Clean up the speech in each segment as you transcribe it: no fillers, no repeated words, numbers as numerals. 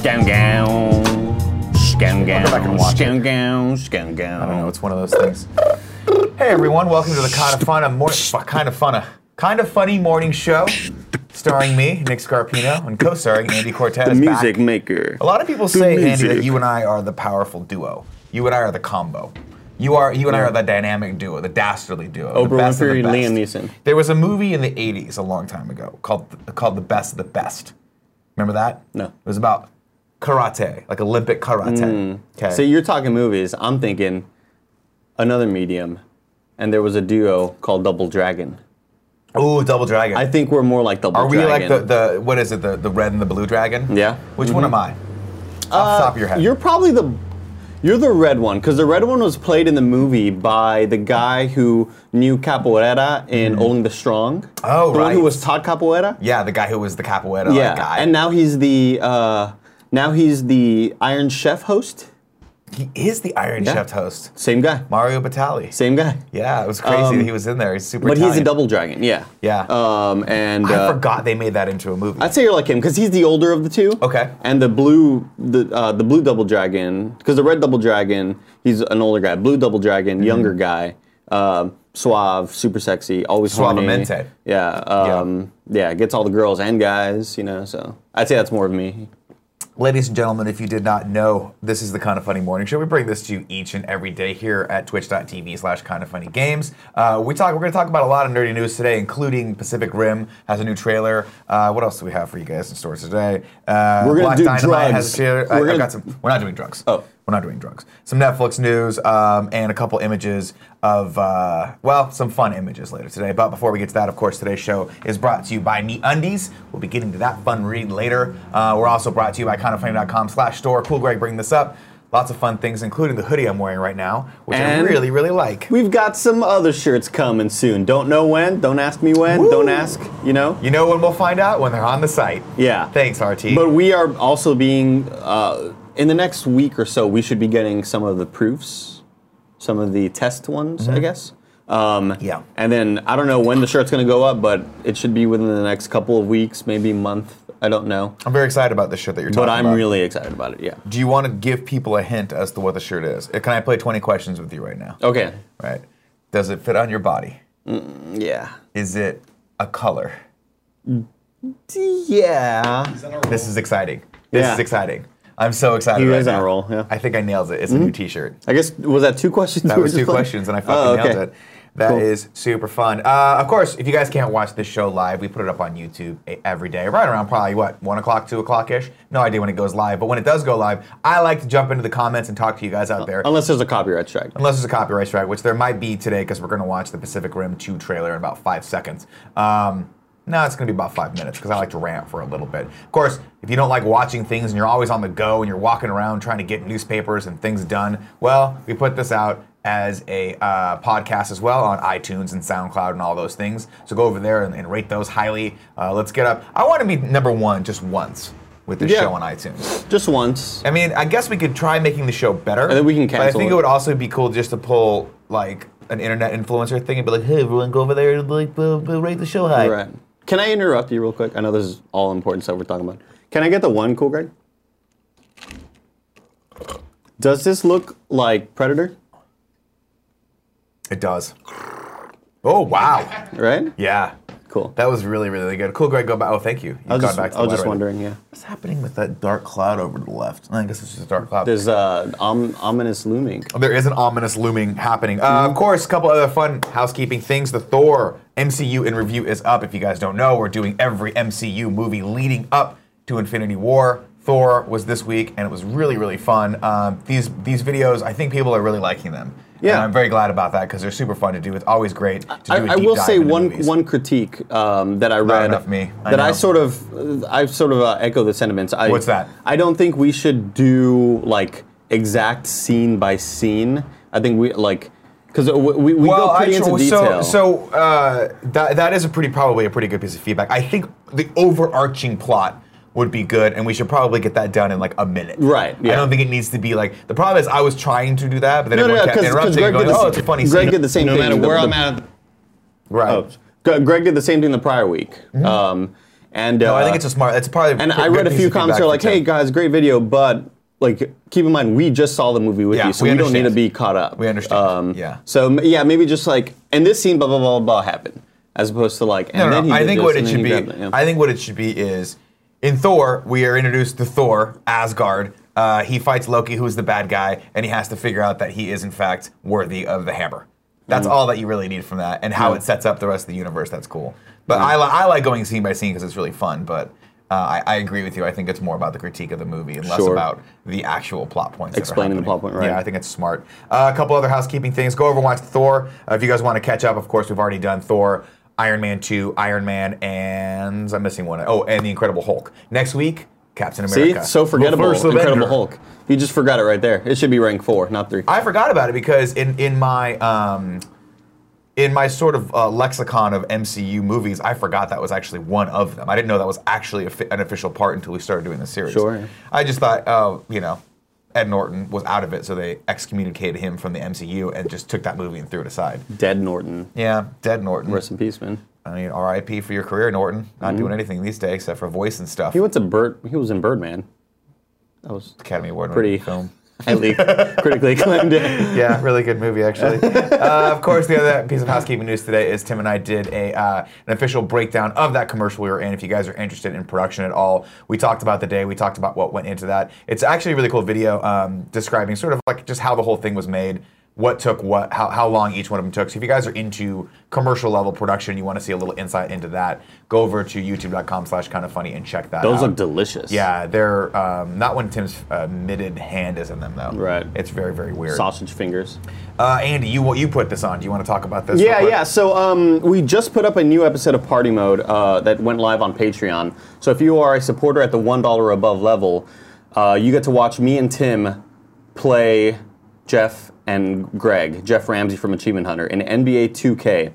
Scown gown. Scown gown. Go back and watch Scown it. gown. Scown gown. I don't know. It's one of those things. Hey everyone, welcome to the kind of funny morning show, starring me, Nick Scarpino, and co-starring Andy Cortez. The music back. maker. A lot of people say, Andy, music. that you and I are the powerful duo. You and I are the combo. You and I are the dynamic duo, the dastardly duo. Oprah the best of Winfrey, the best. Liam Neeson. There was a movie in the 80s a long time ago called The Best of the Best. Remember that? No. It was about karate, like Olympic karate. Okay. So you're talking movies. I'm thinking another medium, and there was a duo called Double Dragon. Ooh, Double Dragon. I think we're more like Double Are we Dragon. like the what is it, the red and the blue dragon? Yeah. Which one am I? Off the top of your head. You're probably You're the red one, because the red one was played in the movie by the guy who knew capoeira in Only the Strong. Oh, the one who right. was taught capoeira. Yeah, the guy who was the capoeira guy. And now he's the Iron Chef host. He is the Iron Chef host. Same guy. Mario Batali. Same guy. Yeah, it was crazy that he was in there. He's super But he's a Italian. Double Dragon. Yeah. Yeah. And I forgot they made that into a movie. I'd say you're like him because he's the older of the two. Okay. And the blue Double Dragon, because the red Double Dragon, he's an older guy. Blue Double Dragon, younger guy, suave, super sexy, always horny. Suavemente. Yeah. Gets all the girls and guys, So I'd say that's more of me. Ladies and gentlemen, if you did not know, this is the Kind of Funny Morning Show. We bring this to you each and every day here at twitch.tv/kindoffunnygames. We're going to talk about a lot of nerdy news today, including Pacific Rim has a new trailer. What else do we have for you guys in stores today? We're going to do Dynamite drugs. has a trailer. I've got some. We're not doing drugs. Oh. We're not doing drugs. Some Netflix news and a couple images of, some fun images later today. But before we get to that, of course, today's show is brought to you by MeUndies. We'll be getting to that fun read later. We're also brought to you by kindoffunny.com/store. Cool Greg bringing this up. Lots of fun things, including the hoodie I'm wearing right now, which And I really, really like. We've got some other shirts coming soon. Don't know when. Don't ask me when. Woo. Don't ask, You know when we'll find out? When they're on the site. Yeah. Thanks, RT. But we are also being, in the next week or so, we should be getting some of the proofs, some of the test ones, I guess. Yeah. And then, I don't know when the shirt's going to go up, but it should be within the next couple of weeks, maybe a month. I don't know. I'm very excited about this shirt that you're talking But about. I'm really excited about it, yeah. Do you want to give people a hint as to what the shirt is? Can I play 20 questions with you right now? Okay. Right. Does it fit on your body? Yeah. Is it a color? Yeah. This is exciting. This Yeah. is exciting. I'm so excited He right is on now. a roll, yeah. I think I nailed it. It's a new t-shirt. I guess, was that two questions? That we was were just two playing? questions, and I fucking nailed it. That is Cool. super fun. Of course, if you guys can't watch this show live, we put it up on YouTube every day, right around probably, 1 o'clock, 2 o'clock-ish? No idea when it goes live, but when it does go live, I like to jump into the comments and talk to you guys out there. Unless there's a copyright strike. Unless there's a copyright strike, which there might be today because we're going to watch the Pacific Rim 2 trailer in about 5 seconds. No, it's going to be about 5 minutes because I like to rant for a little bit. Of course, if you don't like watching things and you're always on the go and you're walking around trying to get newspapers and things done, well, we put this out as a podcast as well on iTunes and SoundCloud and all those things. So go over there and rate those highly. Let's get up. I want to be number one just once with this show on iTunes. Just once. I mean, I guess we could try making the show better. And then we can But I cancel think it. it would also be cool just to pull like an internet influencer thing and be like, hey, everyone, go over there and like rate the show high. Right. Can I interrupt you real quick? I know this is all important stuff we're talking about. Can I get the one, Cool Greg? Does this look like Predator? It does. Oh, wow. Right? Yeah. Cool. That was really, really good. Cool, Greg, go back. Oh, thank you. I was You've just, gone back to I was the just light already. wondering, yeah. What's happening with that dark cloud over to the left? I guess it's just a dark cloud. There's ominous looming. There is an ominous looming happening. Of course, a couple other fun housekeeping things. The Thor MCU in review is up. If you guys don't know, we're doing every MCU movie leading up to Infinity War. Thor was this week, and it was really, really fun. These videos, I think people are really liking them. Yeah. And I'm very glad about that because they're super fun to do. It's always great to do a deep I will dive say into one movies. critique that I read enough me. I that know. I sort of echo the sentiments. What's that? I don't think we should do like exact scene by scene. I think we like because we go pretty into detail. That is probably a pretty good piece of feedback. I think the overarching plot would be good, and we should probably get that done in like a minute. Right, yeah. I don't think it needs to be like, the problem is I was trying to do that, but then everyone kept interrupting and going, oh, it's a funny Greg scene. did the same thing. No matter where I'm at. Right. Greg did the same thing the prior week. And No, I think it's a smart. It's probably. And I read a few comments that are like, "Hey guys, great video, but like keep in mind we just saw the movie with Yeah, you, so we we don't need to understand. be caught up." We understand. Yeah. So yeah, maybe just like, and this scene, blah blah blah blah happened, as opposed to like, and No, then he I did think this, what and it then should he be. grabbed it, yeah. I think what it should be is, in Thor, we are introduced to Thor, Asgard. He fights Loki, who is the bad guy, and he has to figure out that he is in fact worthy of the hammer. That's all that you really need from that, and how it sets up the rest of the universe. That's cool. But I like going scene by scene because it's really fun. But I agree with you. I think it's more about the critique of the movie and less Sure. about the actual plot points. Explaining that are the plot happening. point, right. Yeah, I think it's smart. A couple other housekeeping things. Go over and watch Thor. If you guys want to catch up, of course, we've already done Thor, Iron Man 2, Iron Man, and I'm missing one. Oh, and the Incredible Hulk. Next week, Captain See, America. so forgettable. The first Incredible Avenger. Hulk. You just forgot it right there. It should be rank 4, not 3. I forgot about it because in my sort of lexicon of MCU movies, I forgot that was actually one of them. I didn't know that was actually an official part until we started doing the series. Sure, yeah. I just thought, oh, Ed Norton was out of it, so they excommunicated him from the MCU and just took that movie and threw it aside. Dead Norton. Yeah, dead Norton. Rest in peace, man. I mean, R.I.P. for your career, Norton. Not doing anything these days except for voice and stuff. He went to He was in Birdman. That was Academy Award pretty film. highly critically acclaimed. Yeah, really good movie, actually. Of course, the other piece of housekeeping news today is Tim and I did an official breakdown of that commercial we were in. If you guys are interested in production at all, we talked about the day. We talked about what went into that. It's actually a really cool video describing sort of like just how the whole thing was made, what took what, how long each one of them took. So if you guys are into commercial level production, you want to see a little insight into that, go over to youtube.com/kindafunny and check that out. Those look delicious. Yeah, they're not when Tim's mitted hand is in them though. Right. It's very, very weird. Sausage fingers. Andy, you put this on. Do you want to talk about this? real Yeah, quick? yeah. So we just put up a new episode of Party Mode that went live on Patreon. So if you are a supporter at the $1 or above level, you get to watch me and Tim play Jeff and Greg, Jeff Ramsey from Achievement Hunter, in NBA 2K.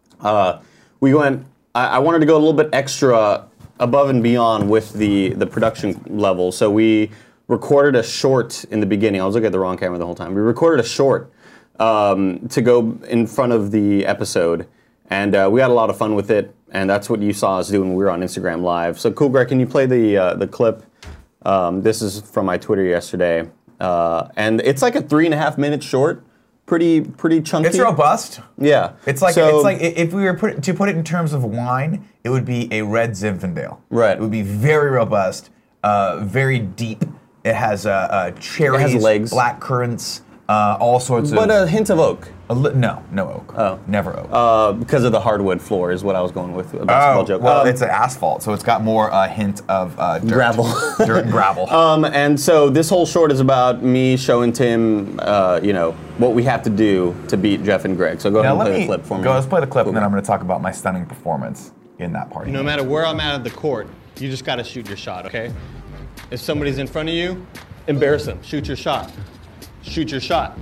We went. I wanted to go a little bit extra above and beyond with the production level. So we recorded a short in the beginning. I was looking at the wrong camera the whole time. We recorded a short to go in front of the episode, and we had a lot of fun with it. And that's what you saw us do when we were on Instagram Live. So cool, Greg. Can you play the clip? This is from my Twitter yesterday. And it's like a 3.5 minute short, pretty chunky. It's robust. Yeah, It's like So- if we were to put it in terms of wine, it would be a red Zinfandel. Right. It would be very robust, very deep. It has cherries, legs. black currants, all sorts but of. a hint of oak No oak. Oh. Never oak. because of the hardwood floor is what I was going with a basketball joke. Well, it's an asphalt, so it's got more hint of dirt. Gravel. Dirt and gravel. And so this whole short is about me showing Tim, what we have to do to beat Jeff and Greg. So go ahead and play the clip for me. Let's play the clip, and then I'm going to talk about my stunning performance in that party. No matter where I'm at on the court, you just gotta shoot your shot, okay? If somebody's in front of you, embarrass them. Shoot your shot. Shoot your shot.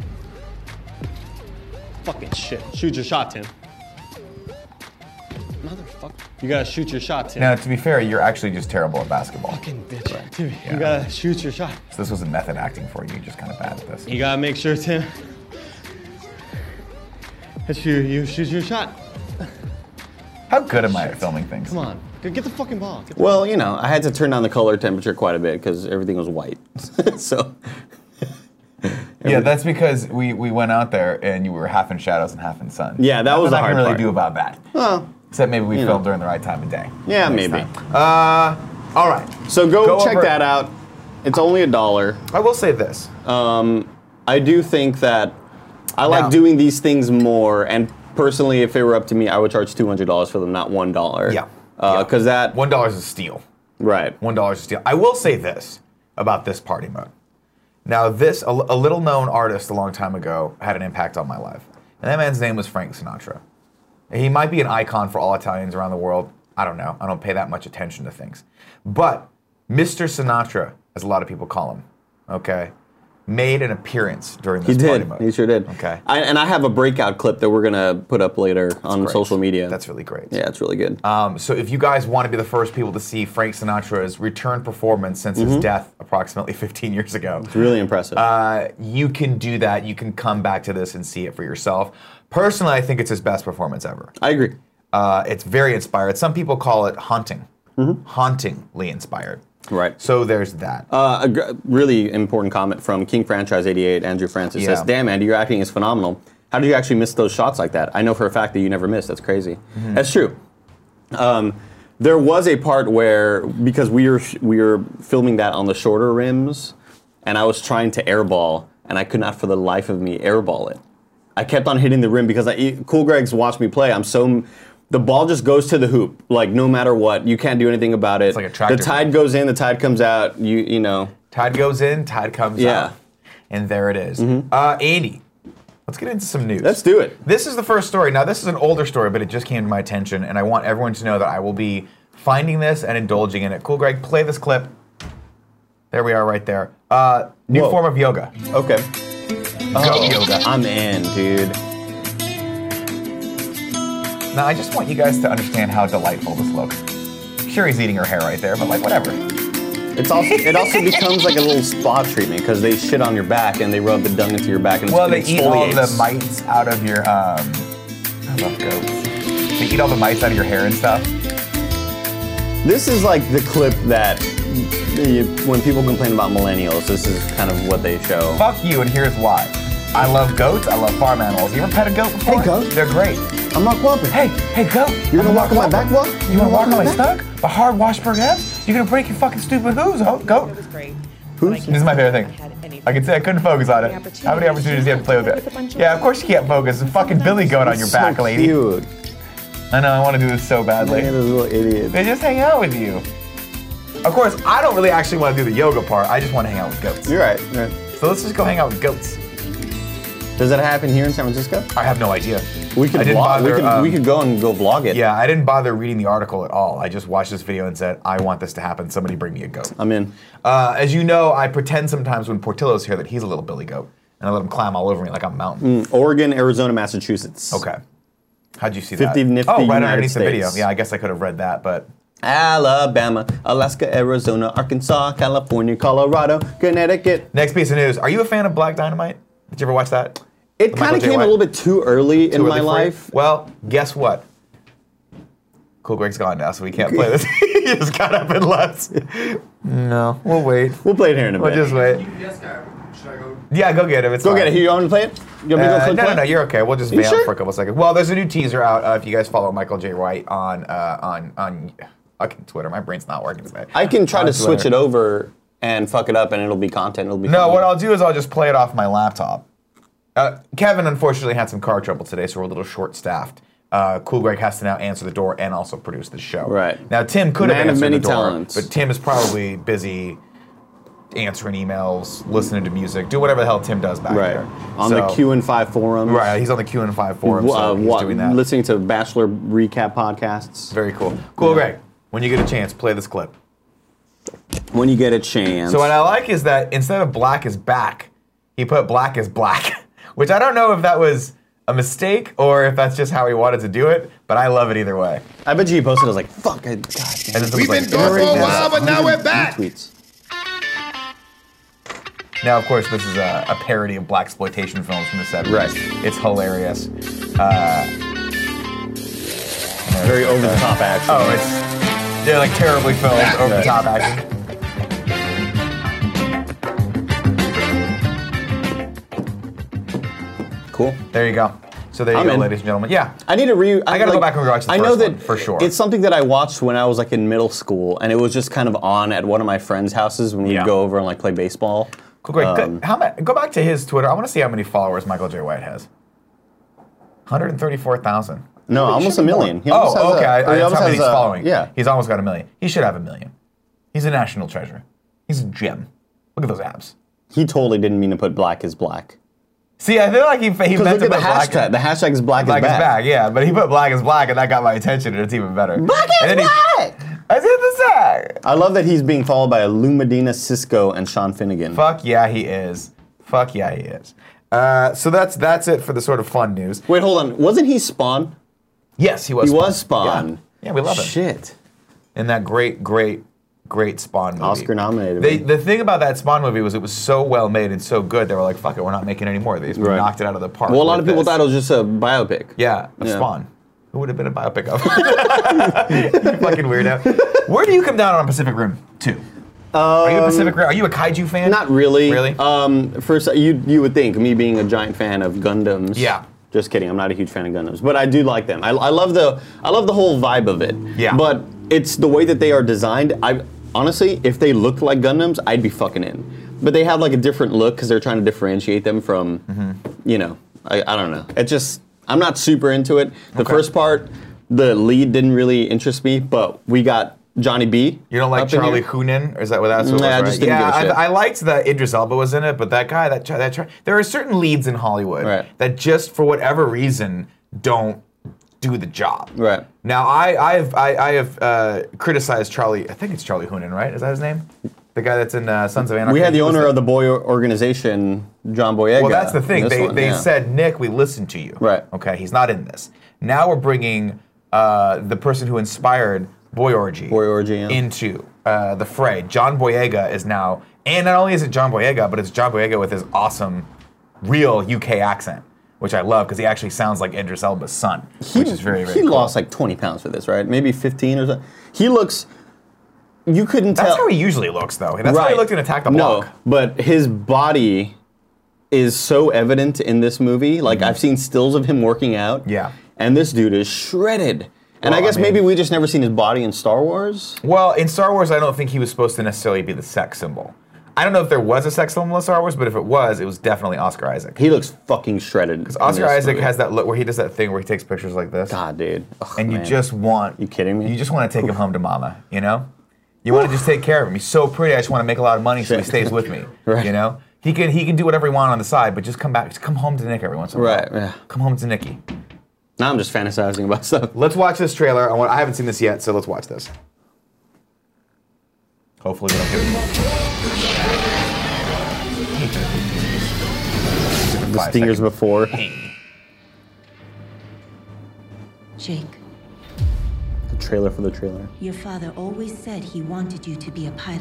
Fucking shit. Shoot your shot, Tim. Motherfucker. You gotta shoot your shot, Tim. Now, to be fair, you're actually just terrible at basketball. Fucking bitch. Tim, Yeah. you gotta shoot your shot. So this wasn't method acting for you. You're just kind of bad at this. You gotta make sure, Tim, that you shoot your shot. How good am I at filming things? Come on. Get the fucking ball. Get the Well, I had to turn down the color temperature quite a bit because everything was white. So Yeah, that's because we went out there and you were half in shadows and half in sun. Yeah, that was the Nothing I hard can really part. do about that. Well, Except maybe we you filmed know. during the right time of day. Yeah, next maybe. time. All right. so go check over- that out. It's only $1. I will say this. I do think that I like Now- doing these things more, and personally, if it were up to me, I would charge $200 for them, not $1. Yeah. Because that $1 is a steal. right. $1 is a steal. I will say this about this party mode. Now, this a little known artist a long time ago had an impact on my life, and that man's name was Frank Sinatra. He might be an icon for all Italians around the world. I don't know. I don't pay that much attention to things. But Mr. Sinatra, as a lot of people call him, okay, made an appearance during He this party did. mode. He sure did. Okay. And I have a breakout clip that we're gonna put up later on Great. social media. That's really great. yeah, it's really good. So if you guys want to be the first people to see Frank Sinatra's return performance since his death approximately 15 years ago, It's really impressive. you can do that. You can come back to this and see it for yourself. Personally, I think it's his best performance ever. I agree. It's very inspired. Some people call it haunting. hauntingly inspired. Right. So there's that. Really important comment from King Franchise 88, Andrew Francis says, "Damn, Andy, your acting is phenomenal. How did you actually miss those shots like that? I know for a fact that you never missed. That's crazy." That's true. There was a part where, because we were filming that on the shorter rims, and I was trying to airball, and I could not for the life of me airball it. I kept on hitting the rim because Cool Greg's watched me play. The ball just goes to the hoop, like no matter what. You can't do anything about it. It's like a tractor the tide goes in, the tide comes out. You know. Tide goes in, tide comes out. And there it is. Andy, let's get into some news. Let's do it. This is the first story. Now, this is an older story, but it just came to my attention, and I want everyone to know that I will be finding this and indulging in it. Cool Greg, play this clip. There we are right there. New form of yoga. Okay. Goat yoga. I'm in, dude. Now, I just want you guys to understand how delightful this looks. Sure, he's eating her hair right there, but like, whatever. It also becomes like a little spa treatment because they shit on your back and they rub the dung into your back and Well, they it eat all the exfoliates. mites out of your, I love goats. They eat all the mites out of your hair and stuff. This is like the clip that when people complain about millennials, this is kind of what they show. Fuck you, and here's why. I love goats, I love farm animals. You ever pet a goat before? Hey, goat. They're great. I'm not whopping. Hey, goat. You're gonna walk on my back, what? You wanna walk on my stomach? The hard Washburn abs? You're gonna break your fucking stupid hooves, goat. It was great. This is my favorite thing. I could say I couldn't focus on it. How many opportunities do you have to play with it? Yeah, of course you can't focus. It's fucking Billy Goat on your back, lady. Cute. I know, I want to do this so badly. Look at this little idiot. They just hang out with you. Of course, I don't really actually want to do the yoga part. I just want to hang out with goats. You're right. You're right. So let's just go hang out with goats. Does that happen here in San Francisco? I have no idea. We could I didn't vlog. bother, We could go and go vlog it. Yeah, I didn't bother reading the article at all. I just watched this video and said, I want this to happen. Somebody bring me a goat. I'm in. As you know, I pretend sometimes when Portillo's here that he's a little Billy Goat. And I let him climb all over me like I'm a mountain. Oregon, Arizona, Massachusetts. Okay. How'd you see 50 that? nifty right United underneath the video. States. Yeah, I guess I could have read that, but... Alabama, Alaska, Arizona, Arkansas, California, Colorado, Connecticut. Next piece of news. Are you a fan of Black Dynamite? Did you ever watch that? It kind of came a little bit too early in my early for you? life. Well, guess what? Cool Greg's gone now, so we can't play this. He just got up and left. No, we'll wait. We'll play it here in a We'll bit. just wait. Should I go? Yeah, go get him. It's Go fine. get it. Here, you want me to play it? You want me to go click No, play? no, you're okay. We'll just You vamp sure? for a couple seconds. Well, there's a new teaser out. If you guys follow Michael J. White on fucking Twitter. My brain's not working today. I can try On to switch Twitter. it over and fuck it up, and it'll be content. It'll be No, fun. what I'll do is I'll just play it off my laptop. Kevin unfortunately had some car trouble today, so we're a little short-staffed. Cool Greg has to now answer the door and also produce the show. Right. Now Tim could have Man of answered many the door, talents. but Tim is probably busy answering emails, listening to music, do whatever the hell Tim does back Right. there. On the Q&5 forum. Right, he's on the Q&5 forum, so he's doing that. Listening to Bachelor recap podcasts. Very cool. Cool Greg, when you get a chance, play this clip. When you get a chance. So what I like is that instead of black is back, he put black is black, which I don't know if that was a mistake or if that's just how he wanted to do it, but I love it either way. I bet you he posted. I was like, "Fuck, God damn." And then We've someone's been gone for a "Already while, but now we're back." Tweets. Now, of course, this is a parody of blaxploitation films from the 70s. Right. It's hilarious. Very over the top action. Oh, they're like terribly filmed, over the top action. Cool. There you go. So there you I'm go, in. ladies and gentlemen. Yeah. I need to I gotta go back and rewatch the I know first that one, for sure. It's something that I watched when I was like in middle school, and it was just kind of on at one of my friends' houses when we'd Yeah. go over and like play baseball. Cool, great. Go back to his Twitter. I want to see how many followers Michael J. White has. 134,000. No, He almost should a be more. million. He almost has okay. a- or he That's almost how many has he's a- following. yeah. He's almost got a million. He should have a million. He's a national treasure. He's a gem. Look at those abs. He totally didn't mean to put black is black. See, I feel like he Because meant look to at the put black. hashtag. The hashtag is black, Black is is back. back, yeah. But he put black is black, and that got my attention, and it's even better. Black And is then black! I said the side. I love that he's being followed by Lou Medina, Cisco, and Sean Finnegan. Fuck yeah, he is. Fuck yeah, he is. So that's it for the sort of fun news. Wait, hold on. Wasn't he Spawn? Yes, he was. He was Spawn. Yeah, we love him. Shit. In that great Spawn movie. Oscar nominated. The thing about that Spawn movie was it was so well made and so good, they were like, fuck it, we're not making any more of these. We Right. knocked it out of the park. Well, a lot of with people this. thought it was just a biopic. Yeah, of Yeah. Spawn. Who would have been a biopic of? You fucking weirdo. Where do you come down on Pacific Rim 2? Are you a Pacific Rim? Are you a kaiju fan? Not really. Really? First, you would think me being a giant fan of Gundams. Yeah. Just kidding. I'm not a huge fan of Gundams, but I do like them. I love the whole vibe of it. Yeah. But it's the way that they are designed. I honestly, if they looked like Gundams, I'd be fucking in. But they have like a different look because they're trying to differentiate them from, I don't know. It just, I'm not super into it. The first part, the lead didn't really interest me, but we got Johnny B. You don't like up in Charlie here. Hunnam? Or is that what that's what it was, Nah, I right? just didn't give a shit. I liked that Idris Elba was in it, but that guy, there are certain leads in Hollywood that just for whatever reason don't do the job. Right. Now I have criticized Charlie. I think it's Charlie Hunnam, right? Is that his name? The guy that's in Sons of Anarchy. We had the owner of the Boy organization, John Boyega. Well, that's the thing. They yeah. said, Nick, we listened to you. Right. Okay, he's not in this. Now we're bringing the person who inspired Boy Orgy yeah. into the fray. John Boyega is now, and not only is it John Boyega, but it's John Boyega with his awesome, real UK accent, which I love because he actually sounds like Idris Elba's son, which is very, very He cool. lost like 20 pounds for this, right? Maybe 15 or something. He looks, you couldn't tell. That's how he usually looks, though. That's how he looked in Attack the Block. No, but his body is so evident in this movie. Like, I've seen stills of him working out. Yeah. And this dude is shredded. And Well, I guess I mean- maybe we just never seen his body in Star Wars. Well, in Star Wars, I don't think he was supposed to necessarily be the sex symbol. I don't know if there was a sex symbol in Star Wars, but if it was definitely Oscar Isaac. He looks fucking shredded. Because Oscar Isaac has that look where he does that thing where he takes pictures like this. God, dude. Ugh, And you man. just want... You kidding me? You just want to take him home to mama, you know? You want to just take care of him. He's so pretty, I just want to make a lot of money so he stays with me, Right. you know? He can do whatever he wants on the side, but just come back, just come home to Nick every once in a while. Right, yeah. Come home to Nicky. Now I'm just fantasizing about stuff. Let's watch this trailer. I haven't seen this yet, so let's watch this. Hopefully we don't get The stingers before. Jake, The trailer for the trailer. your father always said he wanted you to be a pilot.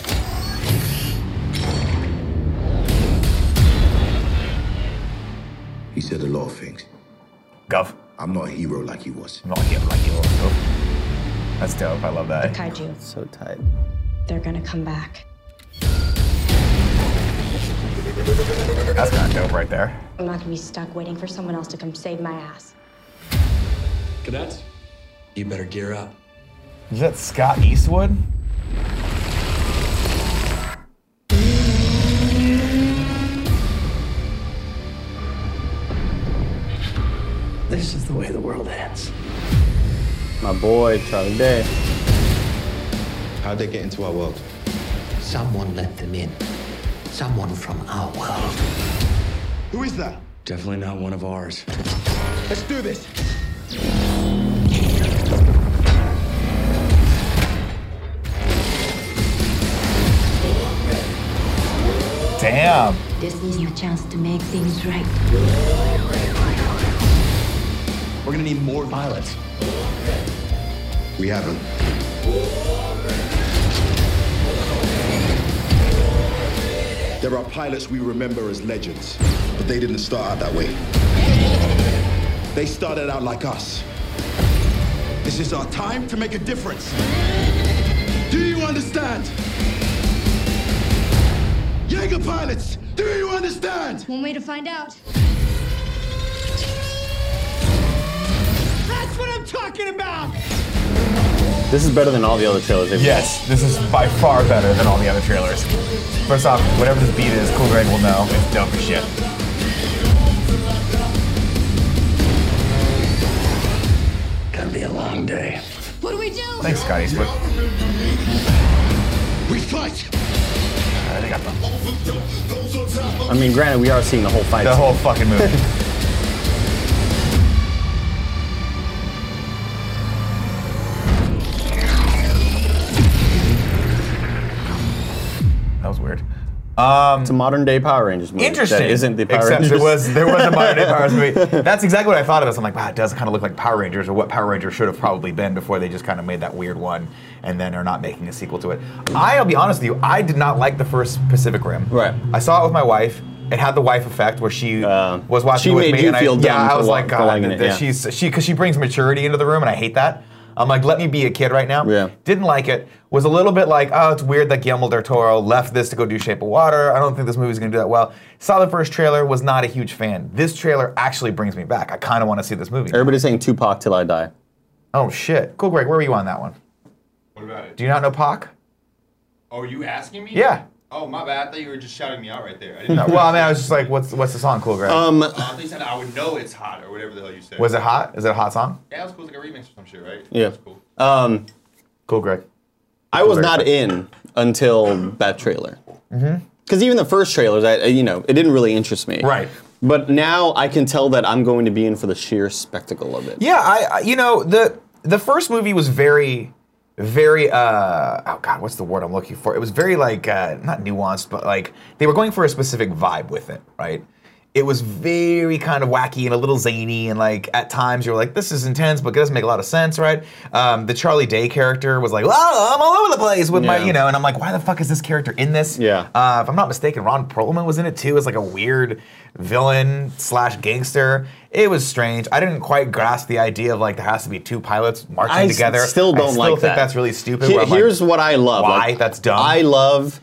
He said a lot of things. Gov. I'm not a hero like he was. I'm not here like you. Gov. That's dope. I love that. Kaiju. So tight. They're gonna come back. That's kind of dope right there. I'm not gonna be stuck waiting for someone else to come save my ass. Cadets, you better gear up. Is that Scott Eastwood? This is the way the world ends. My boy, Charlie Day. How'd they get into our world? Someone let them in. Someone from our world. Who is that? Definitely not one of ours. Let's do this. Damn. This is your chance to make things right. We're gonna need more pilots. We haven't. There are pilots we remember as legends, but they didn't start out that way. They started out like us. This is our time to make a difference. Do you understand? Jaeger pilots, do you understand? One way to find out. That's what I'm talking about! This is better than all the other trailers they've Yes, this is by far better than all the other trailers. First off, whatever this beat is, Cool Greg will know. It's dope as shit. Gonna be a long day. What do we do? Thanks, Scott Eastwood. We fight! They got I mean, granted, we are seeing the whole fight. the whole fucking movie. That was weird. It's a modern day Power Rangers movie. Interesting. That isn't the Power Except Rangers. there was a modern day Power Rangers movie. That's exactly what I thought of this. I'm like, wow, it does kind of look like Power Rangers, or what Power Rangers should have probably been before they just kind of made that weird one, and then are not making a sequel to it. I'll be honest with you, I did not like the first Pacific Rim. Right. I saw it with my wife. It had the wife effect where she was watching she with made me, you and feel dumb I for was like, for God, liking it, yeah. because she brings maturity into the room, and I hate that. I'm like, let me be a kid right now. Yeah. Didn't like it. Was a little bit like, oh, it's weird that Guillermo del Toro left this to go do Shape of Water. I don't think this movie's going to do that well. Saw the first trailer, was not a huge fan. This trailer actually brings me back. I kind of want to see this movie. Everybody's saying Tupac till I die. Oh, shit. Cool, Greg, where were you on that one? What about it? Do you not know Pac? Oh, are you asking me? Yeah. Oh, my bad. I thought you were just shouting me out right there. I didn't No, well, I mean, I was just like, what's the song, Cool, Greg? I thought you said I would know it's hot or whatever the hell you said. Was it hot? Is it a hot song? Yeah, it was cool. It was like a remix or some shit, right? Yeah. That's cool. Cool, Greg. I was not in until that trailer. Because even the first trailers, it didn't really interest me. Right. But now I can tell that I'm going to be in for the sheer spectacle of it. Yeah, the first movie was very, very, oh God, what's the word I'm looking for? It was very not nuanced, but like, they were going for a specific vibe with it, right? It was very kind of wacky and a little zany, and like at times you're like, this is intense, but it doesn't make a lot of sense, right? The Charlie Day character was like, oh, I'm all over the place with my, and I'm like, why the fuck is this character in this? Yeah. If I'm not mistaken, Ron Perlman was in it too as like a weird villain / gangster. It was strange. I didn't quite grasp the idea of like there has to be two pilots marching together. Still don't like think that. That's really stupid. Here's what I love. Why? That's dumb. I love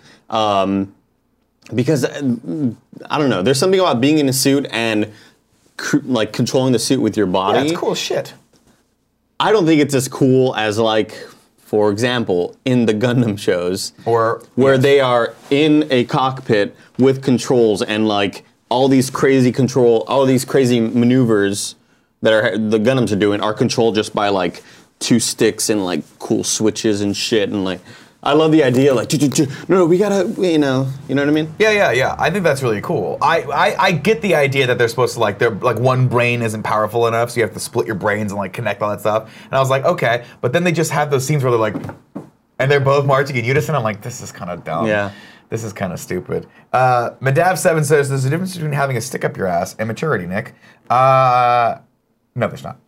because I don't know. There's something about being in a suit and like controlling the suit with your body. Yeah, it's cool shit. I don't think it's as cool as like, for example, in the Gundam shows, where they are in a cockpit with controls and like all these crazy maneuvers that the Gundams are doing are controlled just by like two sticks and like cool switches and shit, and like I love the idea like no we gotta you know what I mean? Yeah. I think that's really cool. I get the idea that they're supposed to like one brain isn't powerful enough, so you have to split your brains and like connect all that stuff. And I was like, okay, but then they just have those scenes where they're like, and they're both marching in unison. I'm like, this is kind of dumb. Yeah. This is kind of stupid. Madav7 says there's a difference between having a stick up your ass and maturity, Nick. No, there's not.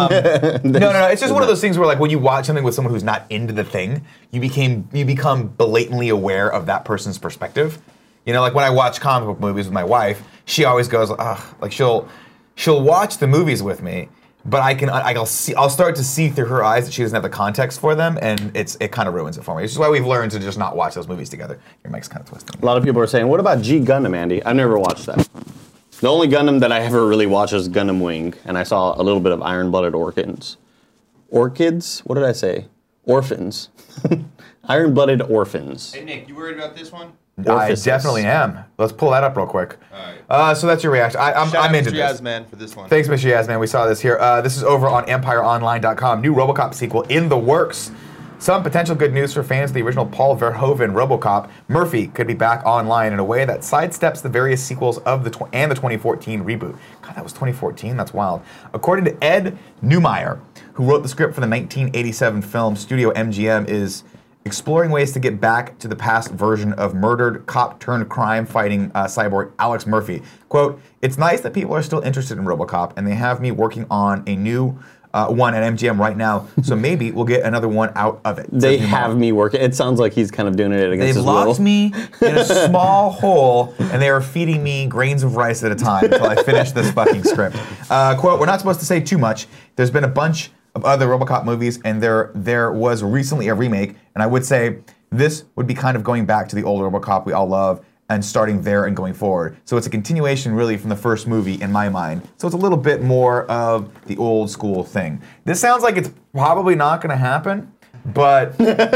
No. It's just one of those things where, like, when you watch something with someone who's not into the thing, you become blatantly aware of that person's perspective. You know, like when I watch comic book movies with my wife, she always goes, ugh, like she'll watch the movies with me, but I'll start to see through her eyes that she doesn't have the context for them, and it kind of ruins it for me. Which is why we've learned to just not watch those movies together. Your mic's kind of twisting. A lot of people are saying, what about G Gundam, Andy? I've never watched that. The only Gundam that I ever really watched was Gundam Wing, and I saw a little bit of Iron-Blooded Orphans. Orchids? What did I say? Orphans. Iron-Blooded Orphans. Hey, Nick, you worried about this one? I definitely am. Let's pull that up real quick. All right. So that's your reaction. I'm into this. Yazman for this one. Thanks, Mr. Yazman. We saw this here. This is over on EmpireOnline.com. New RoboCop sequel in the works. Some potential good news for fans of the original Paul Verhoeven RoboCop. Murphy could be back online in a way that sidesteps the various sequels of the 2014 reboot. God, that was 2014? That's wild. According to Ed Neumeyer, who wrote the script for the 1987 film, Studio MGM is exploring ways to get back to the past version of murdered cop-turned-crime-fighting cyborg Alex Murphy. Quote, "It's nice that people are still interested in RoboCop, and they have me working on a new one at MGM right now, so maybe we'll get another one out of it." They have me working. It sounds like he's kind of doing it against his will. They've locked me in a small hole, and they are feeding me grains of rice at a time until I finish this fucking script. Quote, "We're not supposed to say too much. There's been a bunch of other RoboCop movies, and there was recently a remake, and I would say this would be kind of going back to the old RoboCop we all love, and starting there and going forward. So it's a continuation really from the first movie in my mind. So it's a little bit more of the old school thing." This sounds like it's probably not going to happen, but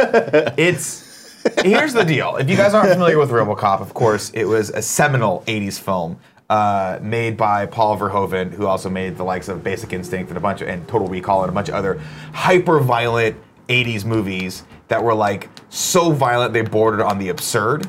here's the deal. If you guys aren't familiar with RoboCop, of course, it was a seminal 80s film made by Paul Verhoeven, who also made the likes of Basic Instinct and Total Recall and a bunch of other hyper-violent 80s movies that were like so violent they bordered on the absurd.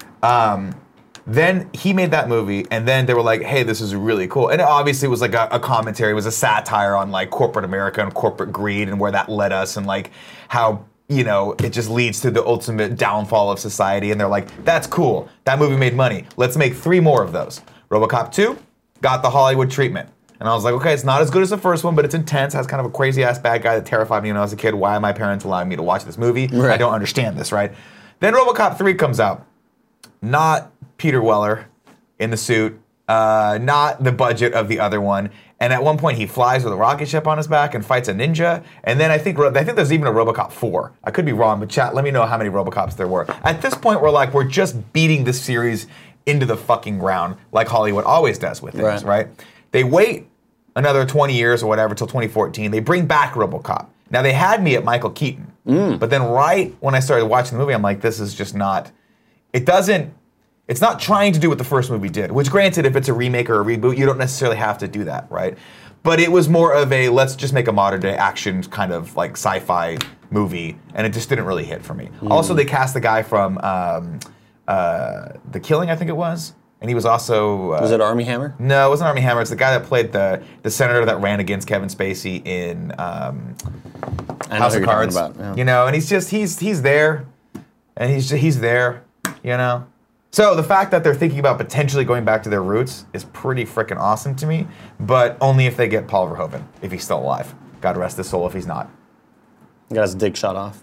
Then he made that movie, and then they were like, hey, this is really cool. And it obviously was like a commentary, it was a satire on like corporate America and corporate greed and where that led us, and like how, you know, it just leads to the ultimate downfall of society. And they're like, that's cool. That movie made money. Let's make 3 more of those. RoboCop 2 got the Hollywood treatment. And I was like, okay, it's not as good as the first one, but it's intense, has kind of a crazy-ass bad guy that terrified me when I was a kid. Why are my parents allowing me to watch this movie? Right. I don't understand this, right? Then RoboCop 3 comes out. Not Peter Weller in the suit, not the budget of the other one. And at one point, he flies with a rocket ship on his back and fights a ninja. And then I think there's even a RoboCop 4. I could be wrong, but chat, let me know how many RoboCops there were. At this point, we're just beating this series into the fucking ground, like Hollywood always does with things, right? They wait another 20 years or whatever till 2014. They bring back RoboCop. Now they had me at Michael Keaton, but then right when I started watching the movie, I'm like, this is just not. It's not trying to do what the first movie did. Which, granted, if it's a remake or a reboot, you don't necessarily have to do that, right? But it was more of a let's just make a modern day action kind of like sci-fi movie, and it just didn't really hit for me. Also, they cast the guy from The Killing, I think it was. And he was also... was it Armie Hammer? No, it wasn't Armie Hammer. It's the guy that played the senator that ran against Kevin Spacey in House of Cards. You know, and he's there. And he's there, you know. So the fact that they're thinking about potentially going back to their roots is pretty freaking awesome to me. But only if they get Paul Verhoeven, if he's still alive. God rest his soul if he's not. Got his dick shot off.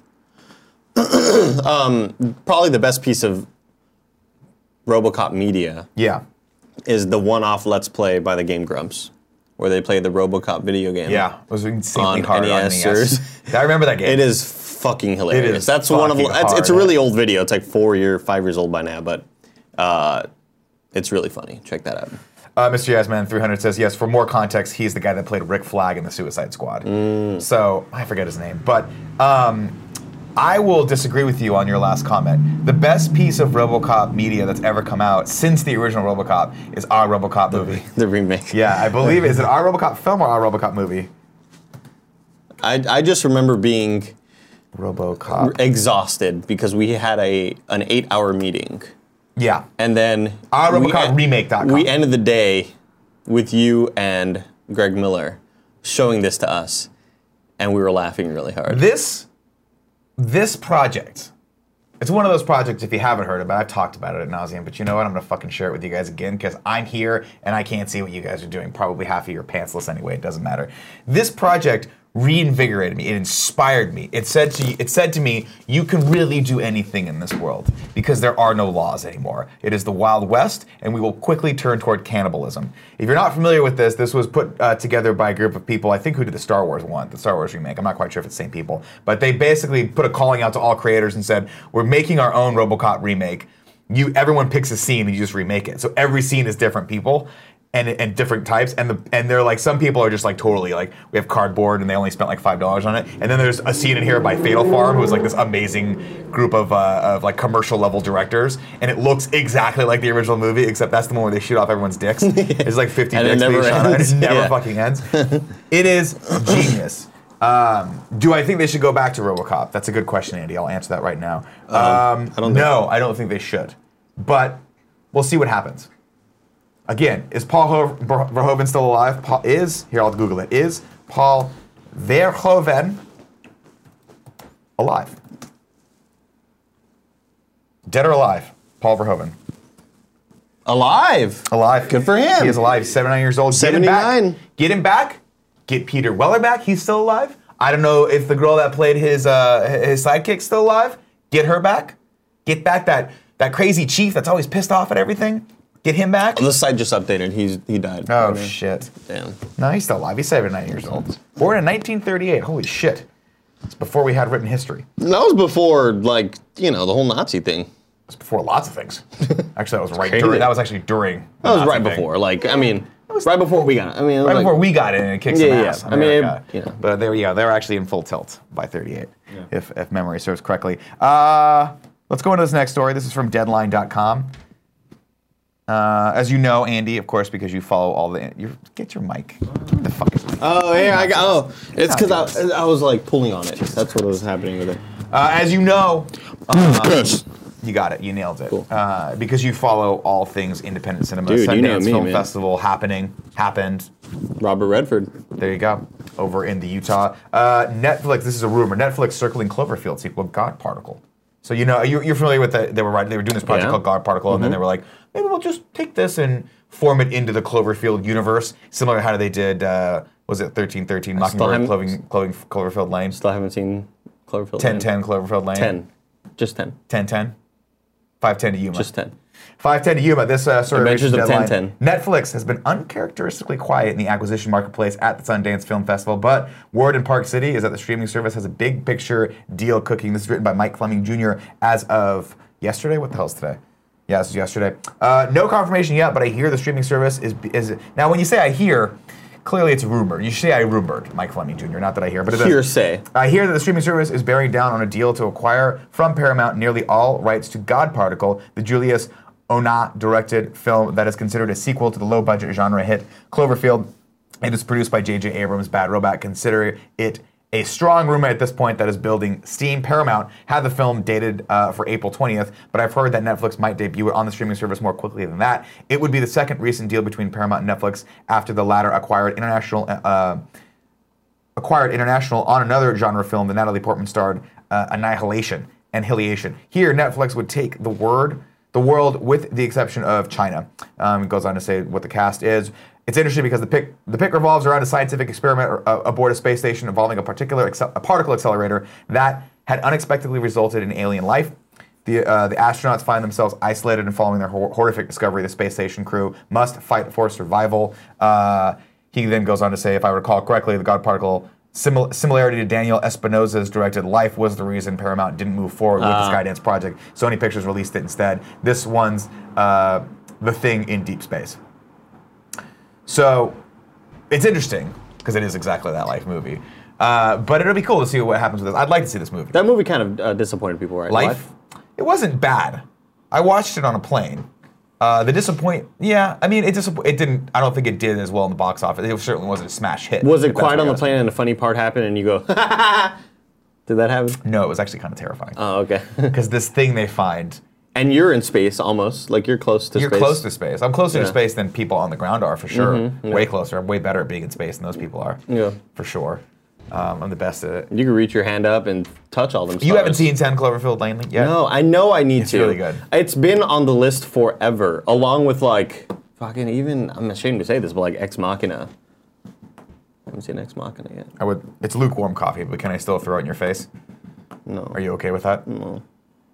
Probably the best piece of RoboCop media is the one-off Let's Play by the Game Grumps, where they play the RoboCop video game. Yeah, it was insanely hard NES. on NES. I remember that game. It is fucking hilarious. It is That's fucking one of hard, it's a really old video. It's like 5 years old by now, but it's really funny. Check that out. Mr. Yasman 300 says, yes, for more context, he's the guy that played Rick Flag in the Suicide Squad. So, I forget his name. But I will disagree with you on your last comment. The best piece of RoboCop media that's ever come out since the original RoboCop is our RoboCop movie. The remake. Yeah, I believe is it our RoboCop film or our RoboCop movie? I just remember being RoboCop exhausted because we had an 8-hour meeting. Yeah. And then our RoboCop remake.com. We ended the day with you and Greg Miller showing this to us, and we were laughing really hard. This project, it's one of those projects, if you haven't heard about it, I've talked about it ad nauseum, but you know what? I'm going to fucking share it with you guys again because I'm here and I can't see what you guys are doing. Probably half of you are pantsless anyway. It doesn't matter. This project reinvigorated me. It inspired me. It said to me, you can really do anything in this world because there are no laws anymore. It is the Wild West, and we will quickly turn toward cannibalism. If you're not familiar with this was put together by a group of people, I think, who did the Star Wars one, the Star Wars remake. I'm not quite sure if it's the same people. But they basically put a calling out to all creators and said, we're making our own RoboCop remake. Everyone picks a scene and you just remake it. So every scene is different people. And different types, and they're like, some people are just like totally like, we have cardboard and they only spent like $5 on it, and then there's a scene in here by Fatal Farm, who is like this amazing group of like commercial level directors, and it looks exactly like the original movie, except that's the one where they shoot off everyone's dicks. It's like 50 and dicks being shot at, and it never Yeah. fucking ends. It is genius. Do I think they should go back to RoboCop? That's a good question, Andy. I'll answer that right now. I don't think they should, but we'll see what happens. Again, is Paul Verhoeven still alive? Here, I'll Google it. Is Paul Verhoeven alive? Dead or alive? Paul Verhoeven. Alive. Alive. Good for him. He is alive. He's 79 years old. 79. Get him back. Get Peter Weller back. He's still alive. I don't know if the girl that played his sidekick's still alive. Get her back. Get back that crazy chief that's always pissed off at everything. Get him back. The site just updated. He died. Oh, shit. Damn. No, he's still alive. He's 79 years old. Born in 1938. Holy shit. It's before we had written history. That was before, like, the whole Nazi thing. It was before lots of things. Actually, that was right crazy. during. That was actually during. That was Nazi right thing. before. Like, I mean, right before we got it. I mean, right before we got it and it kicked some ass. I mean, But they were actually in full tilt by 38, if memory serves correctly. Let's go into this next story. This is from Deadline.com. As you know, Andy, of course, because you follow all the... Get your mic. What the fuck is my... Oh, yeah, it's because I was, like, pulling on it. That's what was happening with it. As you know... you got it. You nailed it. Cool. Because you follow all things independent cinema. Dude, Sundance you know me, Film man. Festival happened. Robert Redford. There you go. Over in the Utah. Netflix, this is a rumor, Netflix circling Cloverfield sequel, God Particle. So you're familiar with that? They were doing this project called God Particle, and then they were like, maybe we'll just take this and form it into the Cloverfield universe, similar to how they did. Was it 1313 Mockingbird, Cloverfield Lane? Still haven't seen Cloverfield Lane. 1010 Cloverfield Lane. 10. Just 10. 1010. 510 to Yuma. Just 10. 510 to you about this sort of Adventures of deadline. 1010. Netflix has been uncharacteristically quiet in the acquisition marketplace at the Sundance Film Festival, but word in Park City is that the streaming service has a big picture deal cooking. This is written by Mike Fleming Jr. as of yesterday. What the hell's today? Yeah, this is yesterday. No confirmation yet, but I hear the streaming service is now. When you say I hear, clearly it's rumored. You should say I rumored, Mike Fleming Jr. Not that I hear, but it does. Hearsay. I hear that the streaming service is bearing down on a deal to acquire from Paramount nearly all rights to God Particle, the Julius Onah-directed film that is considered a sequel to the low-budget genre hit Cloverfield. It is produced by J.J. Abrams' Bad Robot. Consider it a strong rumor at this point that is building steam. Paramount had the film dated for April 20th, but I've heard that Netflix might debut it on the streaming service more quickly than that. It would be the second recent deal between Paramount and Netflix after the latter acquired international on another genre film that Natalie Portman starred, Annihilation. Here, Netflix would take the world with the exception of China. It goes on to say what the cast is. It's interesting because the pick revolves around a scientific experiment aboard a space station involving a particle accelerator that had unexpectedly resulted in alien life. The astronauts find themselves isolated, and following their horrific discovery, the space station crew must fight for survival. He then goes on to say, if I recall correctly, the God Particle similarity to Daniel Espinosa's directed Life was the reason Paramount didn't move forward with the Skydance project. Sony Pictures released it instead. This one's The Thing in Deep Space. So it's interesting because it is exactly that Life movie. But it'll be cool to see what happens with this. I'd like to see this movie. That movie kind of disappointed people, right? Life? It wasn't bad. I watched it on a plane. I mean, it didn't. I don't think it did as well in the box office. It certainly wasn't a smash hit. Was it quiet on the plane and a funny part happened and you go, did that happen? No, it was actually kind of terrifying. Oh, okay. Because this thing they find. And you're in space almost, like you're close to space. You're close to space. I'm closer to space than people on the ground are, for sure. Mm-hmm, yeah. Way closer. I'm way better at being in space than those people are. Yeah. For sure. I'm the best at it. You can reach your hand up and touch all them stars. You haven't seen 10 Cloverfield Lane yet? No, I know I need to. It's really good. It's been on the list forever, along with like, fucking even, I'm ashamed to say this, but like Ex Machina. I haven't seen Ex Machina yet. It's lukewarm coffee, but can I still throw it in your face? No. Are you okay with that? No.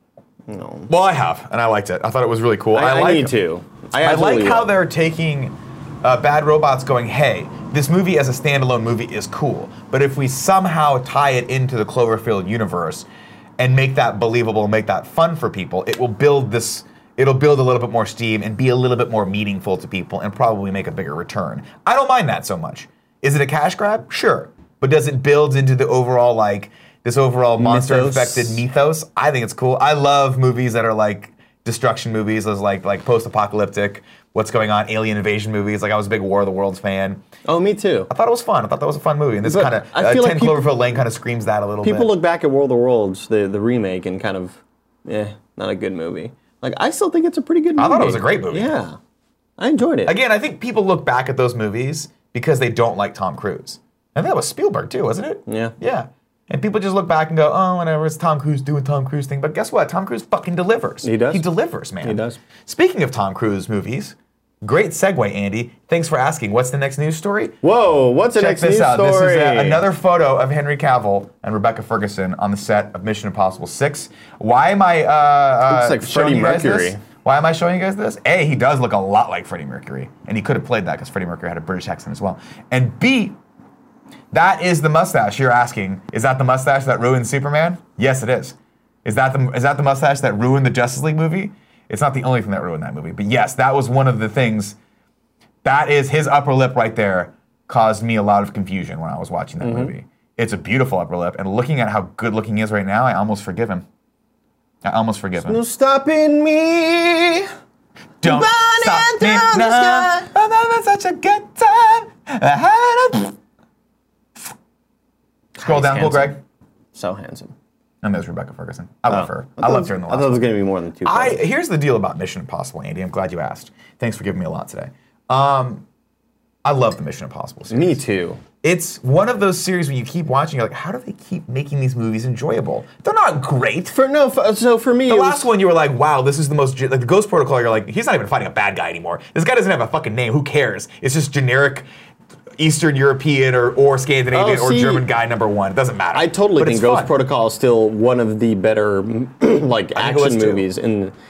Well, I have, and I liked it. I thought it was really cool. I need to. I like how they're taking Bad Robot's going, hey, this movie as a standalone movie is cool, but if we somehow tie it into the Cloverfield universe and make that believable, make that fun for people, it will build this. It'll build a little bit more steam and be a little bit more meaningful to people and probably make a bigger return. I don't mind that so much. Is it a cash grab? Sure. But does it build into the overall, like, this overall monster-infected mythos? I think it's cool. I love movies that are like destruction movies, those like post-apocalyptic, what's going on, alien invasion movies. Like I was a big War of the Worlds fan. Oh, me too. I thought it was fun. I thought that was a fun movie. And this kind of 10 like Cloverfield Lane kind of screams that a little bit. People look back at War of the Worlds, the remake, and kind of, not a good movie. Like I still think it's a pretty good movie. I thought it was a great movie. Yeah, I enjoyed it. Again, I think people look back at those movies because they don't like Tom Cruise. I think that was Spielberg too, wasn't it? Yeah. Yeah. And people just look back and go, oh, whatever, it's Tom Cruise doing Tom Cruise thing. But guess what? Tom Cruise fucking delivers. He does. He delivers, man. He does. Speaking of Tom Cruise movies, great segue, Andy. Thanks for asking. What's the next news story? Whoa, what's the next news story? Check this out. This is another photo of Henry Cavill and Rebecca Ferguson on the set of Mission Impossible 6. Why am I looks like Freddie Mercury. Why am I showing you guys this? A, he does look a lot like Freddie Mercury. And he could have played that because Freddie Mercury had a British accent as well. And B, that is the mustache you're asking. Is that the mustache that ruined Superman? Yes, it is. Is that the mustache that ruined the Justice League movie? It's not the only thing that ruined that movie. But yes, that was one of the things. That is his upper lip right there caused me a lot of confusion when I was watching that movie. It's a beautiful upper lip. And looking at how good looking he is right now, I almost forgive him. No stopping me. Don't stop me now. I'm having such a good time. Scroll down, cool, Greg. So handsome. And there's Rebecca Ferguson. I love her. I loved her in the last I thought it was going to be more than two. Here's the deal about Mission Impossible, Andy. I'm glad you asked. Thanks for giving me a lot today. I love the Mission Impossible series. Me too. It's one of those series when you keep watching, you're like, how do they keep making these movies enjoyable? They're not great. So for me, the last one, you were like, wow, this is the most, like the Ghost Protocol, you're like, he's not even fighting a bad guy anymore. This guy doesn't have a fucking name. Who cares? It's just generic Eastern European or Scandinavian or German guy #1. It doesn't matter. I totally think Ghost Protocol is still one of the better like action movies in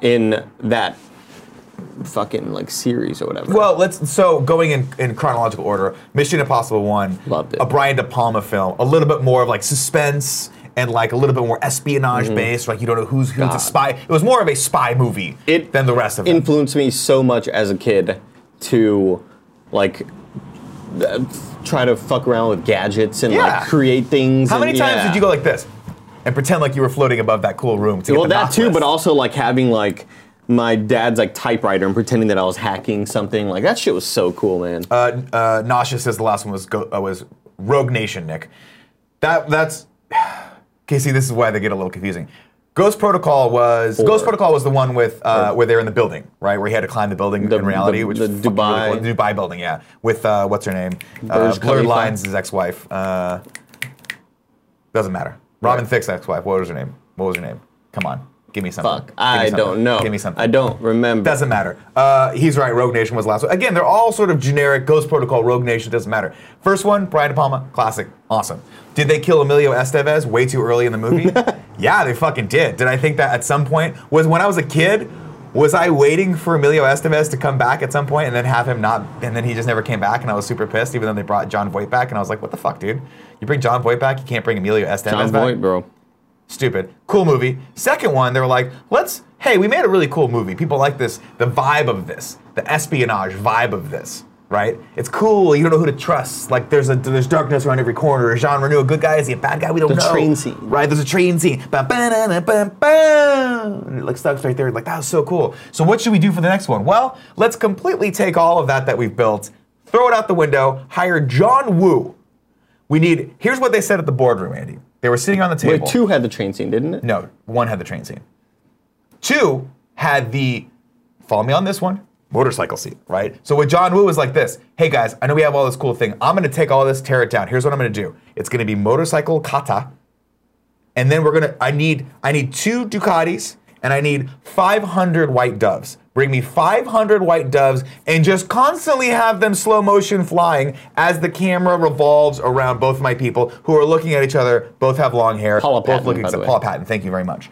in that fucking like series or whatever. Well, so going in chronological order, Mission Impossible 1, Loved it. a Brian De Palma film, a little bit more of like suspense and like a little bit more espionage based, like you don't know who's a spy. It was more of a spy movie than the rest of it. Influenced me so much as a kid to like try to fuck around with gadgets and like create things. How many times did you go like this and pretend like you were floating above that cool room? To Well, get the that knock too, list? but also like having like my dad's like typewriter and pretending that I was hacking something. Like that shit was so cool, man. Nasha says the last one was Rogue Nation, Nick. That's okay. See, this is why they get a little confusing. Ghost Protocol was the one with where they're in the building, right? Where he had to climb the building in reality, which the was fucking Dubai- really cool. The Dubai building, yeah. With what's her name? Burj Blurred Khalifa. Lines, his ex-wife. Doesn't matter. Robin Thicke's ex-wife. What was her name? Come on, give me something. Fuck, Give me I something. don't know. Give me something. I don't remember. Doesn't matter. He's right. Rogue Nation was the last one. Again, they're all sort of generic. Ghost Protocol, Rogue Nation, doesn't matter. First one, Brian De Palma, classic, awesome. Did they kill Emilio Estevez way too early in the movie? Yeah, they fucking did. Did I think that at some point was when I was a kid? Was I waiting for Emilio Estevez to come back at some point and then have him not? And then he just never came back, and I was super pissed. Even though they brought John Voight back, and I was like, "What the fuck, dude? You bring John Voight back, you can't bring Emilio Estevez John back." Voight, bro. Stupid. Cool movie. Second one, they were like, hey, we made a really cool movie. People like this, the vibe of this, the espionage vibe of this, right? It's cool. You don't know who to trust. Like, there's darkness around every corner. Jean Reno, a good guy? Is he a bad guy? We don't know. The train scene. Right, there's a train scene. And it like stuck right there. Like, that was so cool. So what should we do for the next one? Well, let's completely take all of that we've built, throw it out the window, hire John Woo. Here's what they said at the boardroom, Andy. They were sitting on the table. Wait, 2 had the train scene, didn't it? No, 1 had the train scene. 2 had the, follow me on this one, motorcycle scene, right? So what John Woo was like this, hey guys, I know we have all this cool thing. I'm gonna take all this, tear it down. Here's what I'm gonna do. It's gonna be motorcycle kata, and then I need 2 Ducatis, and I need 500 white doves. Bring me 500 white doves and just constantly have them slow motion flying as the camera revolves around both my people who are looking at each other, both have long hair. Paula both Patton, looking by the way. Paula Patton, thank you very much.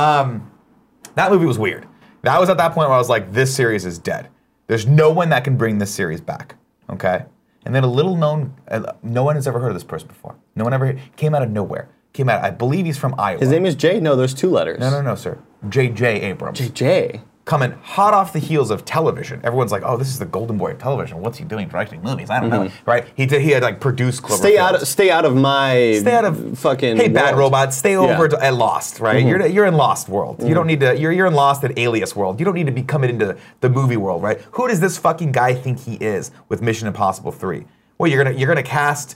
That movie was weird. That was at that point where I was like, this series is dead. There's no one that can bring this series back, okay? And then a little known, no one has ever heard of this person before. No one ever, came out of nowhere. I believe he's from Iowa. His name is Jay? No, there's 2 letters. No, sir. J.J. Abrams. J. Coming hot off the heels of television. Everyone's like, oh, this is the golden boy of television. What's he doing directing movies? I don't know. Right? He had like produced Cloverfield. Stay out of my fucking Hey, bad world. robot, stay over at Lost, right? You're in Lost world. You don't need to, you're in Lost at Alias world. You don't need to be coming into the movie world, right? Who does this fucking guy think he is with Mission Impossible 3? Well, you're gonna cast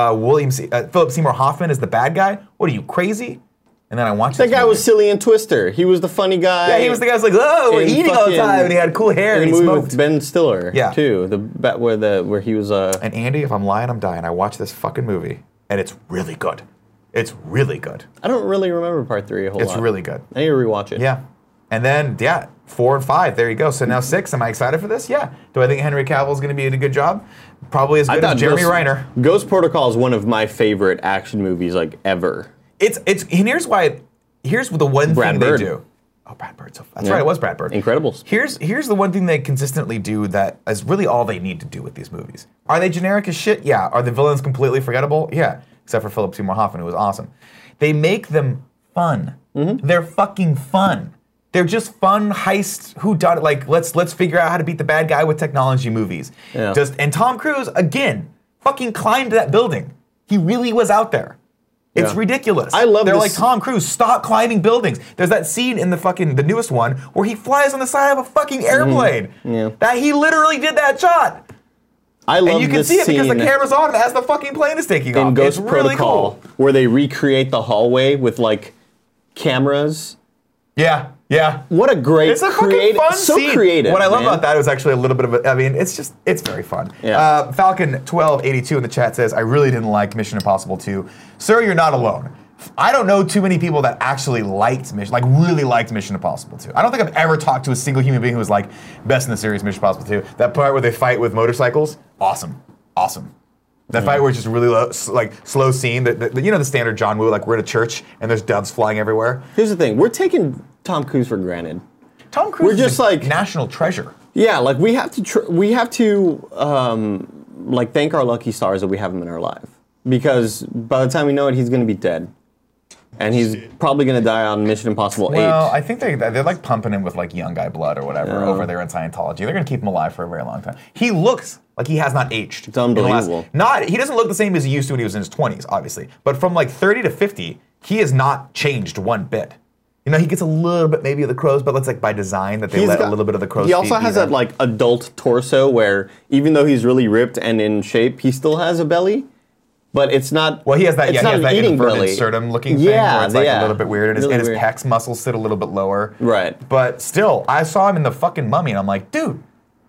Philip Seymour Hoffman as the bad guy? What are you, crazy? And then I watched That guy was silly in Twister. He was the funny guy. Yeah, he was the guy who's like, oh, we're in eating all the time, and he had cool hair, in and the he movie smoked. with Ben Stiller, Yeah. too. Where he was. And Andy, if I'm lying, I'm dying. I watched this fucking movie, and it's really good. It's really good. I don't really remember part 3 a whole lot. It's really good. I need to rewatch it. Yeah. And then, 4 and 5, there you go. So now 6, am I excited for this? Yeah. Do I think Henry Cavill is going to be a good job? Probably as good as Jeremy Renner. Ghost Protocol is one of my favorite action movies, like, ever. And here's why. Here's the one Brad thing Bird. they do. Oh, Brad Bird. That's right, it was Brad Bird. Incredibles. Here's the one thing they consistently do that is really all they need to do with these movies. Are they generic as shit? Yeah. Are the villains completely forgettable? Yeah. Except for Philip Seymour Hoffman, who was awesome. They make them fun. They're fucking fun. They're just fun heist whodunit. Like let's figure out how to beat the bad guy with technology movies. Yeah. And Tom Cruise again fucking climbed that building. He really was out there. It's ridiculous. I love They're this. like, Tom Cruise, stop climbing buildings. There's that scene in the newest one where he flies on the side of a fucking airplane. Yeah. That he literally did that shot. I love And you can this see it because the scene camera's on him as the fucking plane is taking off. in Ghost It's really Protocol cool. where they recreate the hallway with like cameras. Yeah, yeah. What a great It's a fucking fun so scene. creative. What I love man. about that is actually a little bit of a, I mean, it's very fun. Yeah. Falcon1282 in the chat says, I really didn't like Mission Impossible 2. Sir, you're not alone. I don't know too many people that actually really liked Mission Impossible 2. I don't think I've ever talked to a single human being who was like, best in the series, Mission Impossible 2. That part where they fight with motorcycles, awesome. That fight where it's just really slow scene, the standard John Woo, like we're at a church and there's doves flying everywhere. Here's the thing: we're taking Tom Cruise for granted. Tom Cruise We're just is a like national treasure. Yeah, like we have to like thank our lucky stars that we have him in our life, because by the time we know it, he's going to be dead, and he's probably going to die on Mission Impossible 8. Well, I think they're like pumping him with like young guy blood or whatever over there in Scientology. They're going to keep him alive for a very long time. He looks like he has not aged. It's unbelievable. He doesn't look the same as he used to when he was in his 20s, obviously. But from like 30 to 50, he has not changed one bit. You know, he gets a little bit maybe of the crow's, but that's like by design that they let a little bit of the crow's. He also has that like adult torso where even though he's really ripped and in shape, he still has a belly, but it's not. Well, he has that. It's Yeah, not he has that eating inverted belly. sternum looking thing where it's like a little bit weird, and Really his weird. pecs muscles sit a little bit lower. Right. But still, I saw him in the fucking Mummy, and I'm like, dude,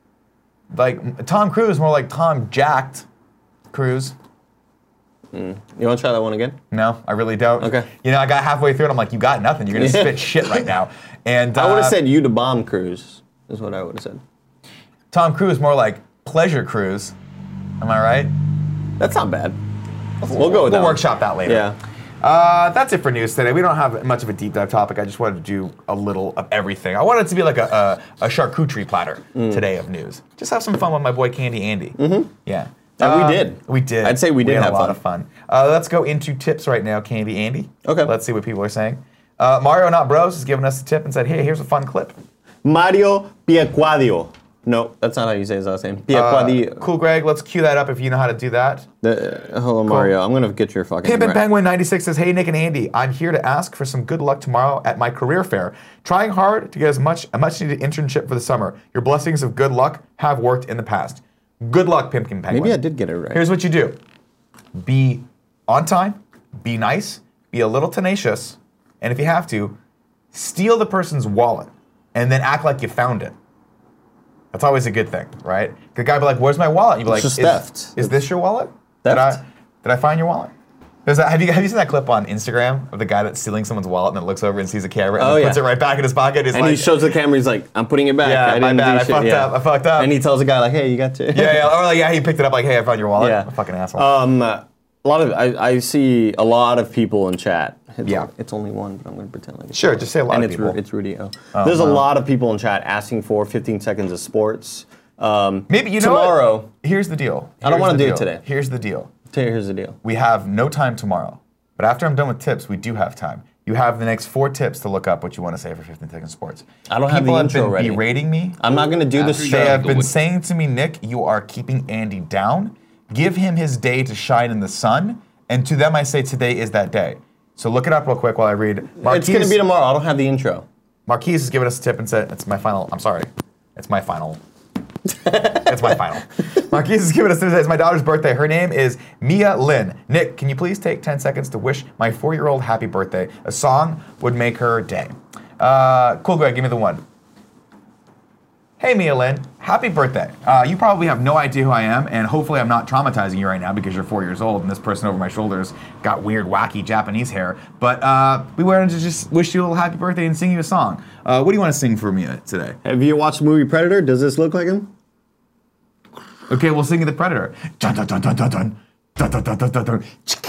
like Tom Cruise, more like Tom Jacked Cruise. You want to try that one again? No, I really don't. Okay. You know, I got halfway through it. I'm like, you got nothing. You're gonna spit shit right now. And I would have said you to bomb Cruise, is what I would have said. Tom Cruise, more like Pleasure Cruise. Am I right? That's not bad. We'll go with that. We'll workshop that later. Yeah. That's it for news today. We don't have much of a deep dive topic. I just wanted to do a little of everything. I wanted it to be like a charcuterie platter today of news. Just have some fun with my boy Candy Andy. Yeah. And we did. We did. I'd say we did had have a lot fun. of fun. Let's go into tips right now, Candy Andy. Okay. Let's see what people are saying. Mario Not Bros has given us a tip and said, hey, here's a fun clip. Mario Piaquadio. No, that's not how you say his last name. Piaquadio. Cool, Greg. Let's cue that up if you know how to do that. Hold on, Mario. I'm going to get your fucking... Pimpin' Penguin 96 says, hey, Nick and Andy, I'm here to ask for some good luck tomorrow at my career fair. Trying hard to get a much needed internship for the summer. Your blessings of good luck have worked in the past. Good luck, Pimpkin Penguin. Maybe I did get it right. Here's what you do. Be on time, be nice, be a little tenacious, and if you have to, steal the person's wallet and then act like you found it. That's always a good thing, right? The guy be like, where's my wallet? You'd be like, just theft. Is this your wallet? Theft. Did I find your wallet? Have you seen that clip on Instagram of the guy that's stealing someone's wallet and then looks over and sees a camera and then puts it right back in his pocket? And he shows the camera, he's like, I'm putting it back. Yeah, my bad, I fucked up. And he tells the guy, like, hey, you got to. Or like, he picked it up like, hey, I found your wallet. Yeah. A fucking asshole. I see a lot of people in chat. Yeah. It's only one, but I'm going to pretend like it's Sure, one. just say a lot and of people. It's Rudy O. There's a lot of people in chat asking for 15 seconds of sports. Maybe, you know tomorrow. what? Here's the deal. I don't want to do it today. Here's the deal. Here's the deal. We have no time tomorrow. But after I'm done with tips, we do have time. You have the next 4 tips to look up what you want to say for 15 Seconds Sports. I don't have the intro ready. People have been berating me. I'm not going to do this show. They have been saying to me, Nick, you are keeping Andy down. Give him his day to shine in the sun. And to them, I say today is that day. So look it up real quick while I read. It's going to be tomorrow. I don't have the intro. Marquise has given us a tip and said, it's my final. I'm sorry. It's my final. It's my final. Marquise has given us this. It's my daughter's birthday. Her name is Mia Lynn. Nick, can you please take 10 seconds to wish my 4-year-old happy birthday? A song would make her day. Cool, Greg, give me the one. Hey, Mia Lynn, happy birthday. You probably have no idea who I am, and hopefully I'm not traumatizing you right now because you're 4 years old and this person over my shoulders got weird, wacky Japanese hair. But we wanted to just wish you a little happy birthday and sing you a song. What do you want to sing for Mia today? Have you watched the movie Predator? Does this look like him? Okay, we'll sing you the Predator. Dun, dun, dun, dun, dun, dun. Dun, dun, dun, dun, dun, dun.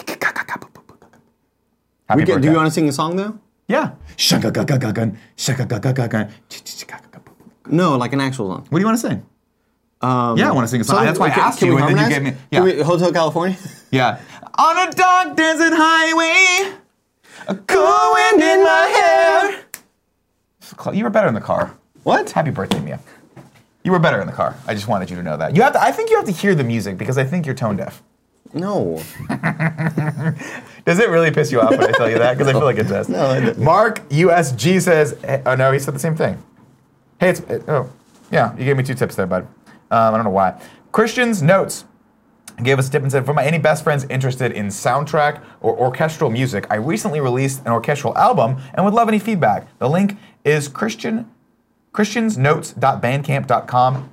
Happy birthday. Do you want to sing a song, though? Yeah. No, like an actual song. What do you want to sing? Yeah, I want to sing a song. That's why I asked you, and then you gave me... Yeah. Hotel California? Yeah. On a dark desert highway, a cool wind in my hair. You were better in the car. What? Happy birthday, Mia. You were better in the car. I just wanted you to know that. I think you have to hear the music because I think you're tone deaf. No. Does it really piss you off when I tell you that? Because I feel like it does. No, it doesn't. Mark USG says, oh no, he said the same thing. Hey, yeah, you gave me 2 tips there, bud. I don't know why. Christian's Notes gave us a tip and said, for any best friends interested in soundtrack or orchestral music, I recently released an orchestral album and would love any feedback. The link is christiansnotes.bandcamp.com,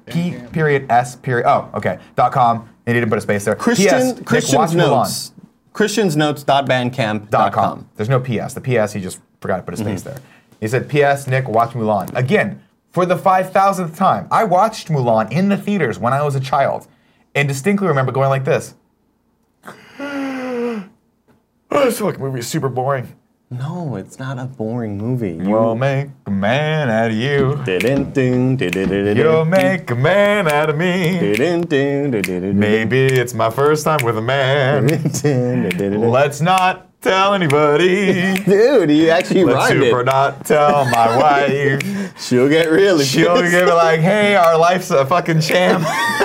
.com. They didn't put a space there. Christian's Notes. Christiansnotes.bandcamp.com. There's no PS. The PS, he just forgot to put a space there. He said, PS, Nick, watch Mulan. Again, for the 5,000th time, I watched Mulan in the theaters when I was a child and distinctly remember going like this. Oh, this fucking movie is super boring. No, it's not a boring movie. We'll make a man out of you. You'll You'll make a man out of me. Maybe it's my first time with a man. Let's not tell anybody. Dude, you actually Let's rhymed super it. not tell my wife. She'll get really She'll pissed. give it like, hey, our life's a fucking sham.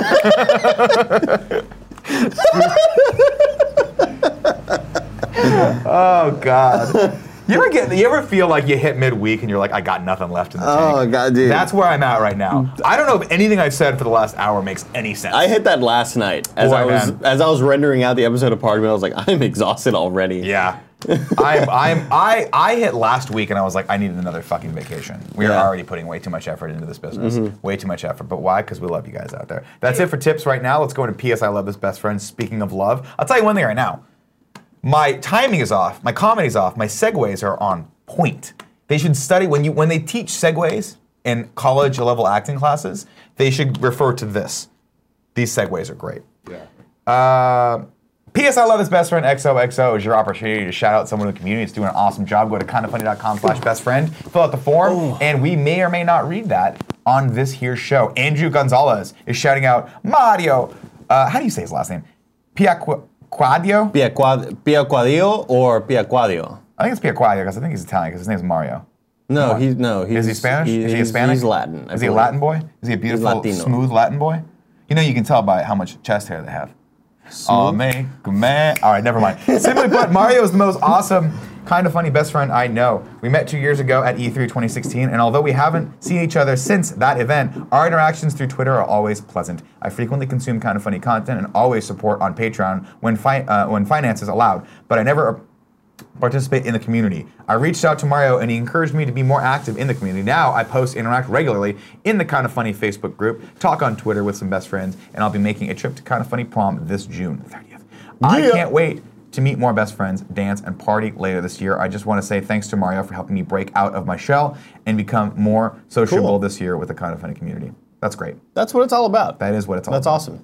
Oh God. You ever feel like you hit midweek and you're like, I got nothing left in the tank? Oh, God, dude. That's where I'm at right now. I don't know if anything I've said for the last hour makes any sense. I hit that last night as Boy, I was rendering out the episode of Party Mode. I was like, I'm exhausted already. Yeah. I hit last week and I was like, I needed another fucking vacation. We are already putting way too much effort into this business. Way too much effort. But why? Because we love you guys out there. That's it for tips right now. Let's go into PS I Love This Best Friend. Speaking of love, I'll tell you one thing right now. My timing is off. My comedy's off. My segues are on point. They should study when they teach segues in college level acting classes. They should refer to this. These segues are great. Yeah. PS I Love This Best Friend XOXO is your opportunity to shout out someone in the community. It's doing an awesome job. Go to kindafunny.com/bestfriend, fill out the form, and we may or may not read that on this here show. Andrew Gonzalez is shouting out Mario. How do you say his last name? Piaquadio? Piaquadio or Piaquadio? I think it's Piaquadio because I think he's Italian because his name's Mario. He's Is he Spanish? Is he Hispanic? He's Latin. Is he a Latin boy? Is he a beautiful, Latino. smooth Latin boy? You know, you can tell by how much chest hair they have. Oh, man. All right, never mind. Simply put, Mario is the most awesome, kind of funny best friend I know. We met 2 years ago at E3 2016, and although we haven't seen each other since that event, our interactions through Twitter are always pleasant. I frequently consume kind of funny content and always support on Patreon when finances allowed, but I never participate in the community. I reached out to Mario and he encouraged me to be more active in the community. Now I post, interact regularly in the Kind of Funny Facebook group, talk on Twitter with some best friends, and I'll be making a trip to Kind of Funny Prom this June 30th. I can't wait to meet more best friends, dance, and party later this year. I just want to say thanks to Mario for helping me break out of my shell and become more sociable this year with the Kind of Funny community. That's great. That's what it's all about. That is what it's all That's about. awesome.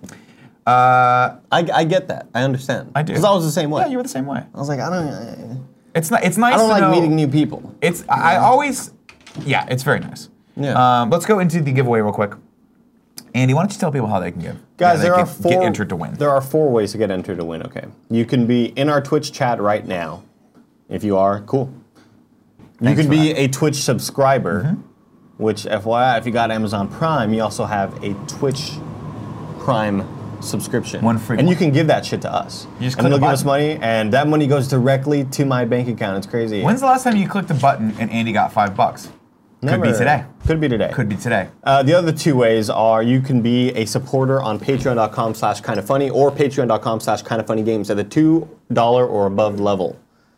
I get that. I understand. I do. Because I was the same way. Yeah, you were the same way. I was like, It's nice. I don't to like know, meeting new people. I always, yeah, it's very nice. Yeah. Let's go into the giveaway real quick. Andy, why don't you tell people how they can give? Guys, they there are can get entered to win. There are 4 ways to get entered to win. Okay, you can be in our Twitch chat right now. If you are, cool. You can be a Twitch subscriber, which FYI, if you got Amazon Prime, you also have a Twitch Prime subscription. One free and one. you can give that shit to us. You just and click they'll a give us button. money, and that money goes directly to my bank account. It's crazy. When's the last time you clicked a button and Andy got $5? Never. Could be today. Could be today. Could be today. The other 2 ways are you can be a supporter on patreon.com/kindoffunny or patreon.com/kindoffunnygames at the $2 or above level.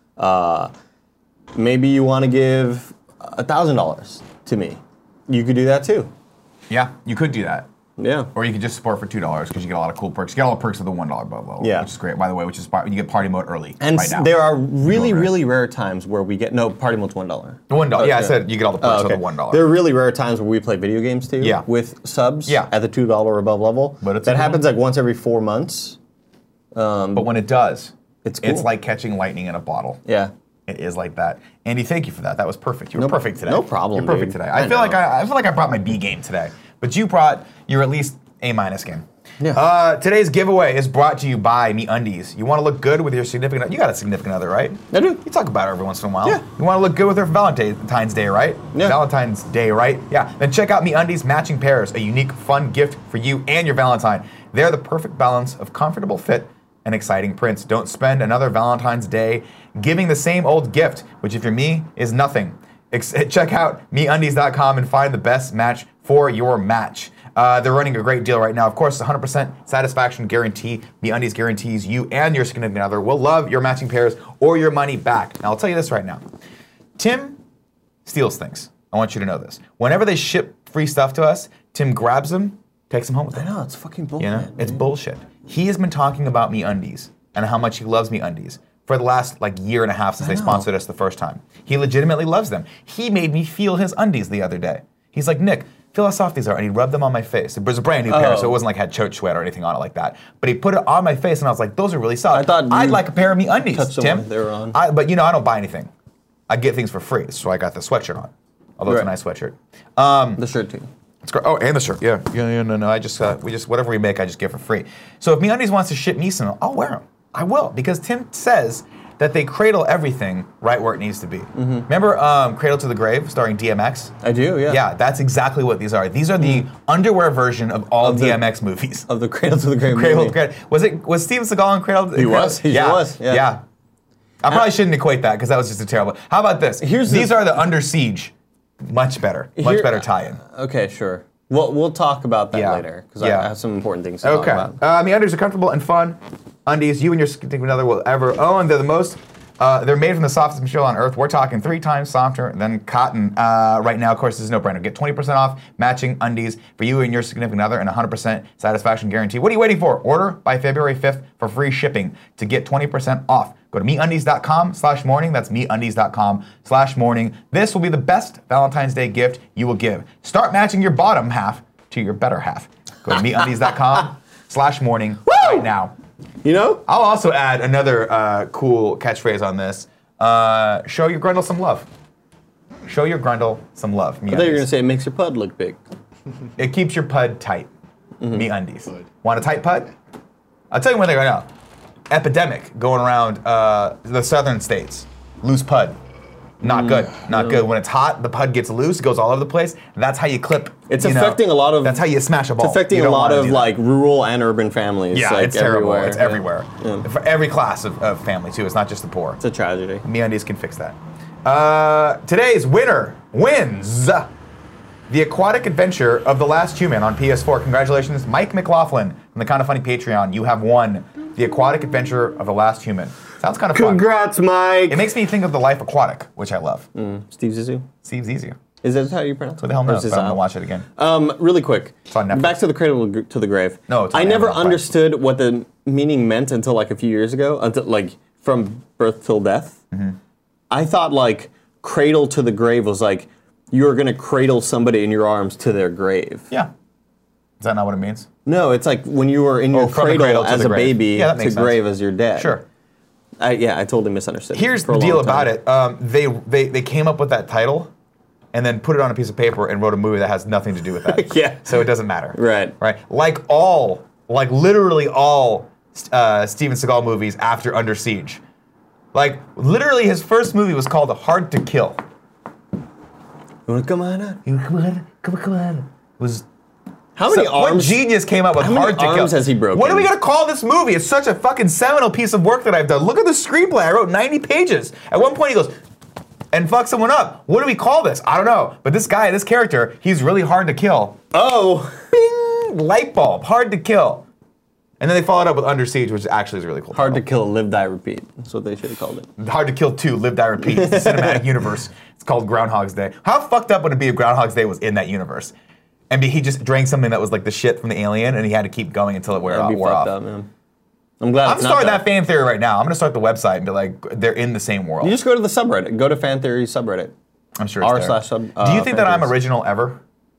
Maybe you want to give $1,000 to me. You could do that too. Yeah, you could do that. Yeah. Or you could just support for $2 because you get a lot of cool perks. You get all the perks of the $1 above level, Yeah. which is great, by the way, which is you get party mode early And right now. there are really rare times where we get, no, party mode's $1. $1, yeah, I said you get all the perks of the $1. There are really rare times where we play video games too. Yeah. With subs. Yeah. At the $2 or above level. But it's that a happens like once every 4 months. But when it does, It's cool. it's like catching lightning in a bottle. Yeah. It is like that. Andy, thank you for that. That was perfect. You were perfect today. no problem, You're perfect dude. today. I I feel know. like I feel like I brought my B game today, but you brought your at least A- game. Yeah. Today's giveaway is brought to you by MeUndies. You want to look good with your significant? You got a significant other, right? I do. You talk about her every once in a while. Yeah. You want to look good with her for Valentine's Day, right? Yeah. Valentine's Day, right? Yeah. Then check out MeUndies matching pairs, a unique, fun gift for you and your Valentine. They're the perfect balance of comfortable fit and exciting prints. Don't spend another Valentine's Day giving the same old gift, which if you're me, is nothing. Check out MeUndies.com and find the best match for your match. They're running a great deal right now. Of course, 100% satisfaction guarantee. MeUndies guarantees you and your significant other will love your matching pairs or your money back. Now, I'll tell you this right now. Tim steals things. I want you to know this. Whenever they ship free stuff to us, Tim grabs them, takes them home with him. I know, it's fucking bullshit. You know, it's bullshit. He has been talking about MeUndies and how much he loves MeUndies for the last year and a half since they sponsored us the first time. He legitimately loves them. He made me feel his undies the other day. He's like, Nick, feel how soft these are, and he rubbed them on my face. It was a brand new pair, so it wasn't like had church sweat or anything on it like that. But he put it on my face, and I was like, those are really soft. I thought I'd you like a pair of MeUndies, touched them Tim. when they were on. But I don't buy anything. I get things for free. So I got the sweatshirt on. Although it's a Right. nice sweatshirt. The shirt too. It's great. Oh, and the shirt. Yeah. No. I just whatever we make, I just get for free. So if MeUndies wants to ship me some, I'll wear them. I will, because Tim says that they cradle everything right where it needs to be. Remember Cradle to the Grave, starring DMX? I do, yeah. Yeah, that's exactly what these are. These are the underwear version of all DMX movies. Of the Cradle to the Grave Cradle, movie. Cradle. Was Steven Seagal in Cradle? He was. He sure was. Yeah. I probably shouldn't equate that because that was just a terrible. How about this? These are the Under Siege. Much better. Much better tie-in. Okay, sure. We'll talk about that later because I have some important things to talk about. MeUndies are comfortable and fun undies you and your significant other will ever own. They're the most. They're made from the softest material on earth. We're talking 3 times softer than cotton. Right now, of course, this is no brainer. Get 20% off matching undies for you and your significant other and 100% satisfaction guarantee. What are you waiting for? Order by February 5th for free shipping to get 20% off. Go to MeUndies.com/morning. That's MeUndies.com/morning. This will be the best Valentine's Day gift you will give. Start matching your bottom half to your better half. Go to MeUndies.com/morning right now. You know? I'll also add another cool catchphrase on this. Show your grundle some love. Show your grundle some love. I thought you were going to say it makes your pud look big. It keeps your pud tight. MeUndies. Want a tight pud? I'll tell you one thing right now. Epidemic going around the southern states. Loose pud. Not good. Not good. When it's hot, the pud gets loose, it goes all over the place. That's how you clip. It's affecting a lot of. That's how you smash a ball. It's affecting a lot of like rural and urban families. Yeah, like, it's terrible. everywhere. It's everywhere. Yeah. For every class of family too. It's not just the poor. It's a tragedy. MeUndies can fix that. Today's winner wins The Aquatic Adventure of the Last Human on PS4. Congratulations, Mike McLaughlin from the Kinda Funny Patreon. You have won The Aquatic Adventure of the Last Human. Sounds kind of fun. Congrats, Mike. It makes me think of The Life Aquatic, which I love. Steve Zissou. Steve Zissou. Is that how you pronounce it? What the hell knows? Or is But I'm this gonna watch it again. Really quick. It's on Netflix. Back to the Cradle to the Grave. No, it's on I never Amazon Prime. understood what the meaning meant until like a few years ago. Until like from birth till death. I thought like cradle to the grave was like you were gonna cradle somebody in your arms to their grave. Yeah. Is that not what it means? No, it's like when you were in your from the cradle cradle to as the a grave. baby Yeah, that to makes sense. grave as your dad. Sure. I totally misunderstood. Here's for a the deal long time. about it. They came up with that title and then put it on a piece of paper and wrote a movie that has nothing to do with that. Yeah. So it doesn't matter. Right. Right. Like literally all Steven Seagal movies after Under Siege. Like literally his first movie was called Hard to Kill. You wanna come on out? Come on. It was How many what arms? genius came up with How many Hard to Kill? arms has he broken? What are we gonna call this movie? It's such a fucking seminal piece of work that I've done. Look at the screenplay. I wrote 90 pages. At one point he goes, and fuck someone up. What do we call this? I don't know. But this guy, this character, he's really hard to kill. Oh. Bing! Light bulb. Hard to kill. And then they followed up with Under Siege, which actually is really cool. Hard to kill, live, die, repeat. That's what they should have called it. Hard to Kill 2, Live, Die, Repeat. It's a cinematic universe. It's called Groundhog's Day. How fucked up would it be if Groundhog's Day was in that universe? And he just drank something that was like the shit from the alien, and he had to keep going until it wore That'd be off. fucked up, man. I'm glad I'm it's not starting that fan theory right now. I'm gonna start the website and be like, they're in the same world. You just go to the subreddit. Go to Fan Theory subreddit. I'm sure it's there. r/sub. Do you think that I'm fan theories. original ever?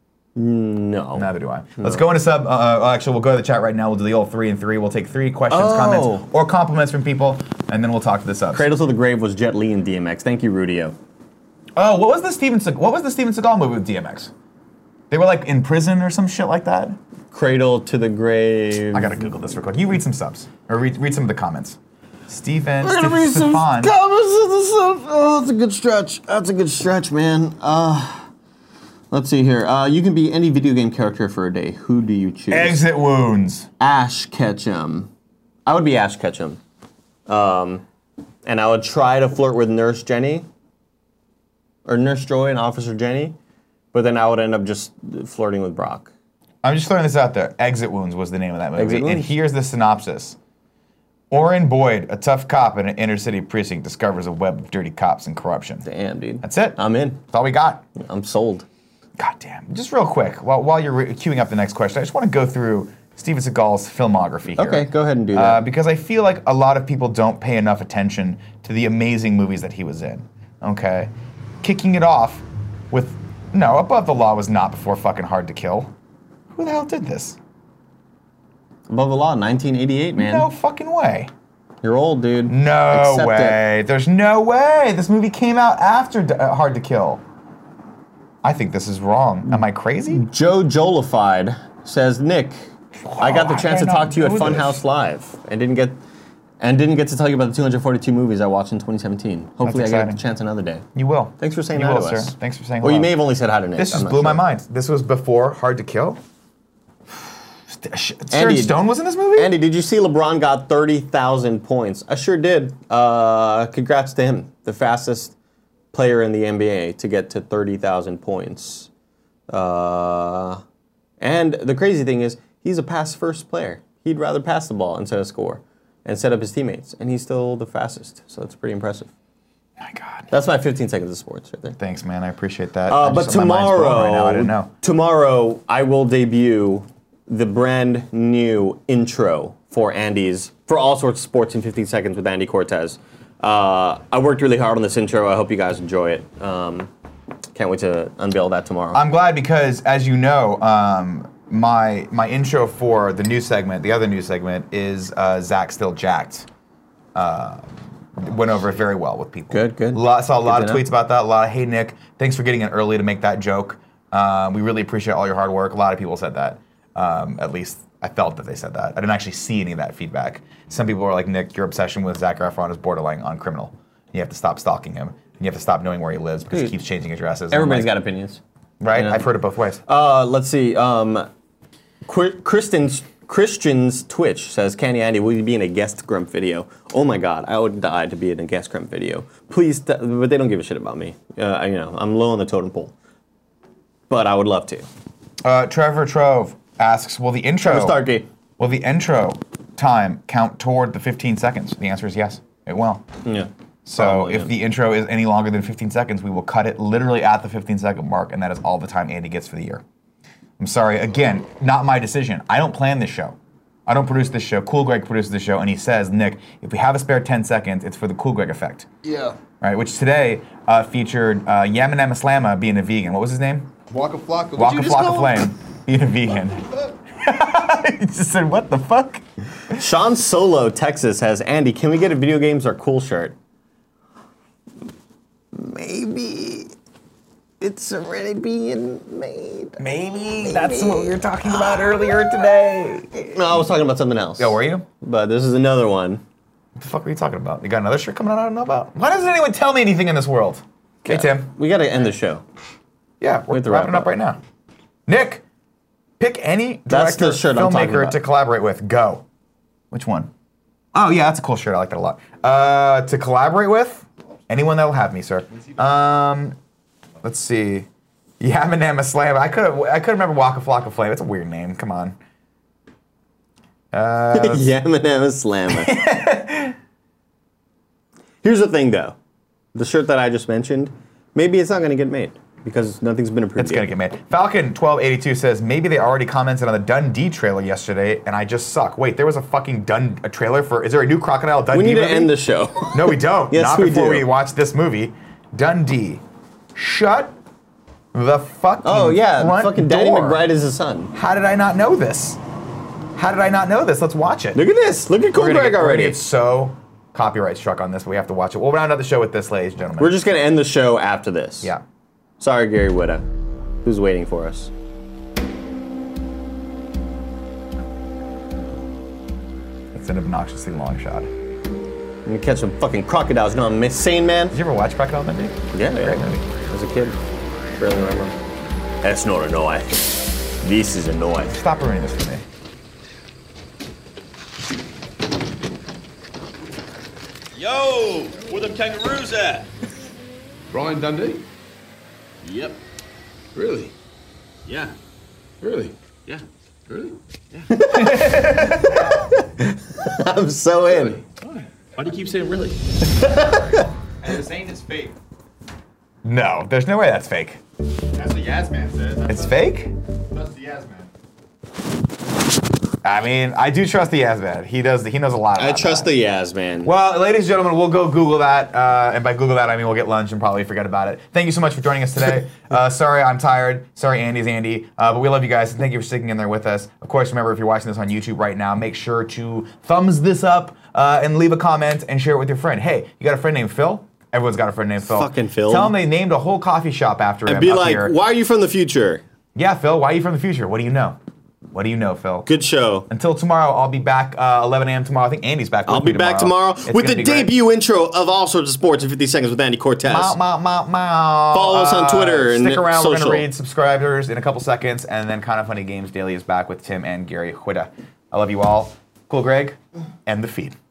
No. Neither do I. Let's go into sub. Actually, we'll go to the chat right now. We'll do the old 3 and 3. We'll take 3 questions, comments, or compliments from people, and then we'll talk to the subs. Cradle to the Grave was Jet Li and DMX. Thank you, Rudio. Oh, what was the Steven Seagal movie with DMX? They were like in prison or some shit like that. Cradle to the Grave. I gotta Google this real quick. You read some subs or read some of the comments. Stephen. We're gonna read some comments of the sub. Oh, that's a good stretch. That's a good stretch, man. Let's see here. You can be any video game character for a day. Who do you choose? Exit Wounds. Ash Ketchum. I would be Ash Ketchum. And I would try to flirt with Nurse Jenny. Or Nurse Joy and Officer Jenny. But then I would end up just flirting with Brock. I'm just throwing this out there. Exit Wounds was the name of that movie. Exit And Wounds? here's the synopsis. Orrin Boyd, a tough cop in an inner city precinct, discovers a web of dirty cops and corruption. Damn, dude. That's it. I'm in. That's all we got. I'm sold. God damn. Just real quick, while you're queuing up the next question, I just want to go through Steven Seagal's filmography here. Okay, go ahead and do that. Because I feel like a lot of people don't pay enough attention to the amazing movies that he was in. Okay? Kicking it off with, no, Above the Law was not before fucking Hard to Kill. Who the hell did this? Above the Law, 1988, man. No fucking way. You're old, dude. No Accept way. There's no way. This movie came out after Hard to Kill. I think this is wrong. Am I crazy? Joe Jolified says, Nick, I got the chance to talk to you at know this. Funhouse Live and didn't get to tell you about the 242 movies I watched in 2017. Hopefully I get exciting. the chance another day. You will. Thanks for saying You hi will, to sir. us. Thanks for saying Well, you hello. may have only said hi to Nick. This I'm just not blew my sure. mind. This was before Hard to Kill. Sharon Andy- Stone was in this movie? Andy, did you see LeBron got 30,000 points? I sure did. Congrats to him, the fastest player in the NBA to get to 30,000 points. And the crazy thing is, he's a pass-first player. He'd rather pass the ball instead of score and set up his teammates, and he's still the fastest. So it's pretty impressive. My God. That's my 15 seconds of sports right there. Thanks, man. I appreciate that. But My mind's blown right now. I didn't tomorrow, know. tomorrow I will debut the brand new intro for Andy's, for All Sorts of Sports in 15 Seconds with Andy Cortez. I worked really hard on this intro. I hope you guys enjoy it. Can't wait to unveil that tomorrow. I'm glad because, as you know, my intro for the news segment, the other news segment, is Zach Still Jacked. Went over very well with people. Good. Saw a lot Good of to know. tweets about that. A lot of, hey, Nick, thanks for getting in early to make that joke. We really appreciate all your hard work. A lot of people said that. At least I felt that they said that. I didn't actually see any of that feedback. Some people were like, Nick, your obsession with Zac Efron is borderline on criminal. You have to stop stalking him. And you have to stop knowing where he lives because he keeps changing addresses. And I'm Everybody's like, got opinions. right? you know? I've heard it both ways. Let's see. Christian's Twitch says, Candy Andy, will you be in a guest Grump video? Oh my God, I would die to be in a guest Grump video. Please, but they don't give a shit about me. I'm low on the totem pole. But I would love to. Trevor Trove asks, will the intro Trevor Starkey. Will the intro time count toward the 15 seconds? The answer is yes, it will. Yeah. So Probably, if yeah. the intro is any longer than 15 seconds, we will cut it literally at the 15-second mark, and that is all the time Andy gets for the year. I'm sorry, again, not my decision. I don't plan this show. I don't produce this show. Cool Greg produces the show, and he says, Nick, if we have a spare 10 seconds, it's for the Cool Greg effect. Yeah. Right, which today featured Yamanama Slamma being a vegan. What was his name? Waka Flocka. Waka Flocka Flame being a vegan. He just said, what the fuck? Sean Solo, Texas, has, Andy, can we get a video games are cool shirt? Maybe it's already being made. Maybe that's what we were talking about earlier today. No, I was talking about something else. Oh, were you? But this is another one. What the fuck are you talking about? You got another shirt coming out I don't know about? Why doesn't anyone tell me anything in this world? Okay, Tim. We got to end the show. Yeah, we're have to wrap wrapping up up. right now. Nick, pick any That's director, the shirt I'm talking filmmaker about. to collaborate with. Go. Which one? Oh, yeah, that's a cool shirt. I like that a lot. To collaborate with? Anyone that'll have me, sir. Let's see. Yamanama Slam. I could remember Waka Flocka Flame. It's a weird name. Come on. Yamanama Slammer. Here's the thing, though. The shirt that I just mentioned, maybe it's not going to get made because nothing's been approved It's going to get made. Falcon1282 says, maybe they already commented on the Dundee trailer yesterday and I just suck. Wait, there was a fucking a trailer for, is there a new Crocodile Dundee We need to movie? end the show. No, we don't. Yes, Not we before do. we watch this movie. Dundee. Shut the fucking Oh, yeah. front Fucking Danny door. McBride is his son. How did I not know this? How did I not know this? Let's watch it. Look at this. Look at Cool We're gonna Greg get- we're gonna already. get so copyright struck on this, but we have to watch it. We'll round out the show with this, ladies and gentlemen. We're just going to end the show after this. Yeah. Sorry, Gary Whitta, who's waiting for us. It's an obnoxiously long shot. I'm going to catch some fucking crocodiles. No, I'm insane, man. Did you ever watch Crocodile Dundee? Yeah, Great yeah. movie. As a kid. Barely remember. That's not a knife. This is a knife. Stop ruining this for me. Yo, where them kangaroos at? Brian Dundee? Yep. Really? Yeah. Really? Yeah. Really? I'm so in. Why do you keep saying really? And the saying is fake. No, there's no way that's fake. That's what Yasman says. It's fake? That's the Yasman. I mean, I do trust the Yazman. He knows a lot about I trust that. the Yaz, man. Well, ladies and gentlemen, we'll go Google that. And by Google that, I mean we'll get lunch and probably forget about it. Thank you so much for joining us today. Sorry, I'm tired. Sorry, Andy's Andy. But we love you guys. And thank you for sticking in there with us. Of course, remember, if you're watching this on YouTube right now, make sure to thumbs this up. and leave a comment and share it with your friend. Hey, you got a friend named Phil? Everyone's got a friend named Phil. Fucking Phil. Tell them they named a whole coffee shop after him. And be up like, here. why are you from the future? Yeah, Phil, why are you from the future? What do you know? What do you know, Phil? Good show. Until tomorrow, I'll be back 11 a.m. tomorrow. I think Andy's back. I'll be back tomorrow with the debut intro of All Sorts of Sports in 50 Seconds with Andy Cortez. Follow us on Twitter and stick around. social. We're going to read subscribers in a couple seconds, and then Kind of Funny Games Daily is back with Tim and Gary Huida. I love you all. Cool Greg, and the feed.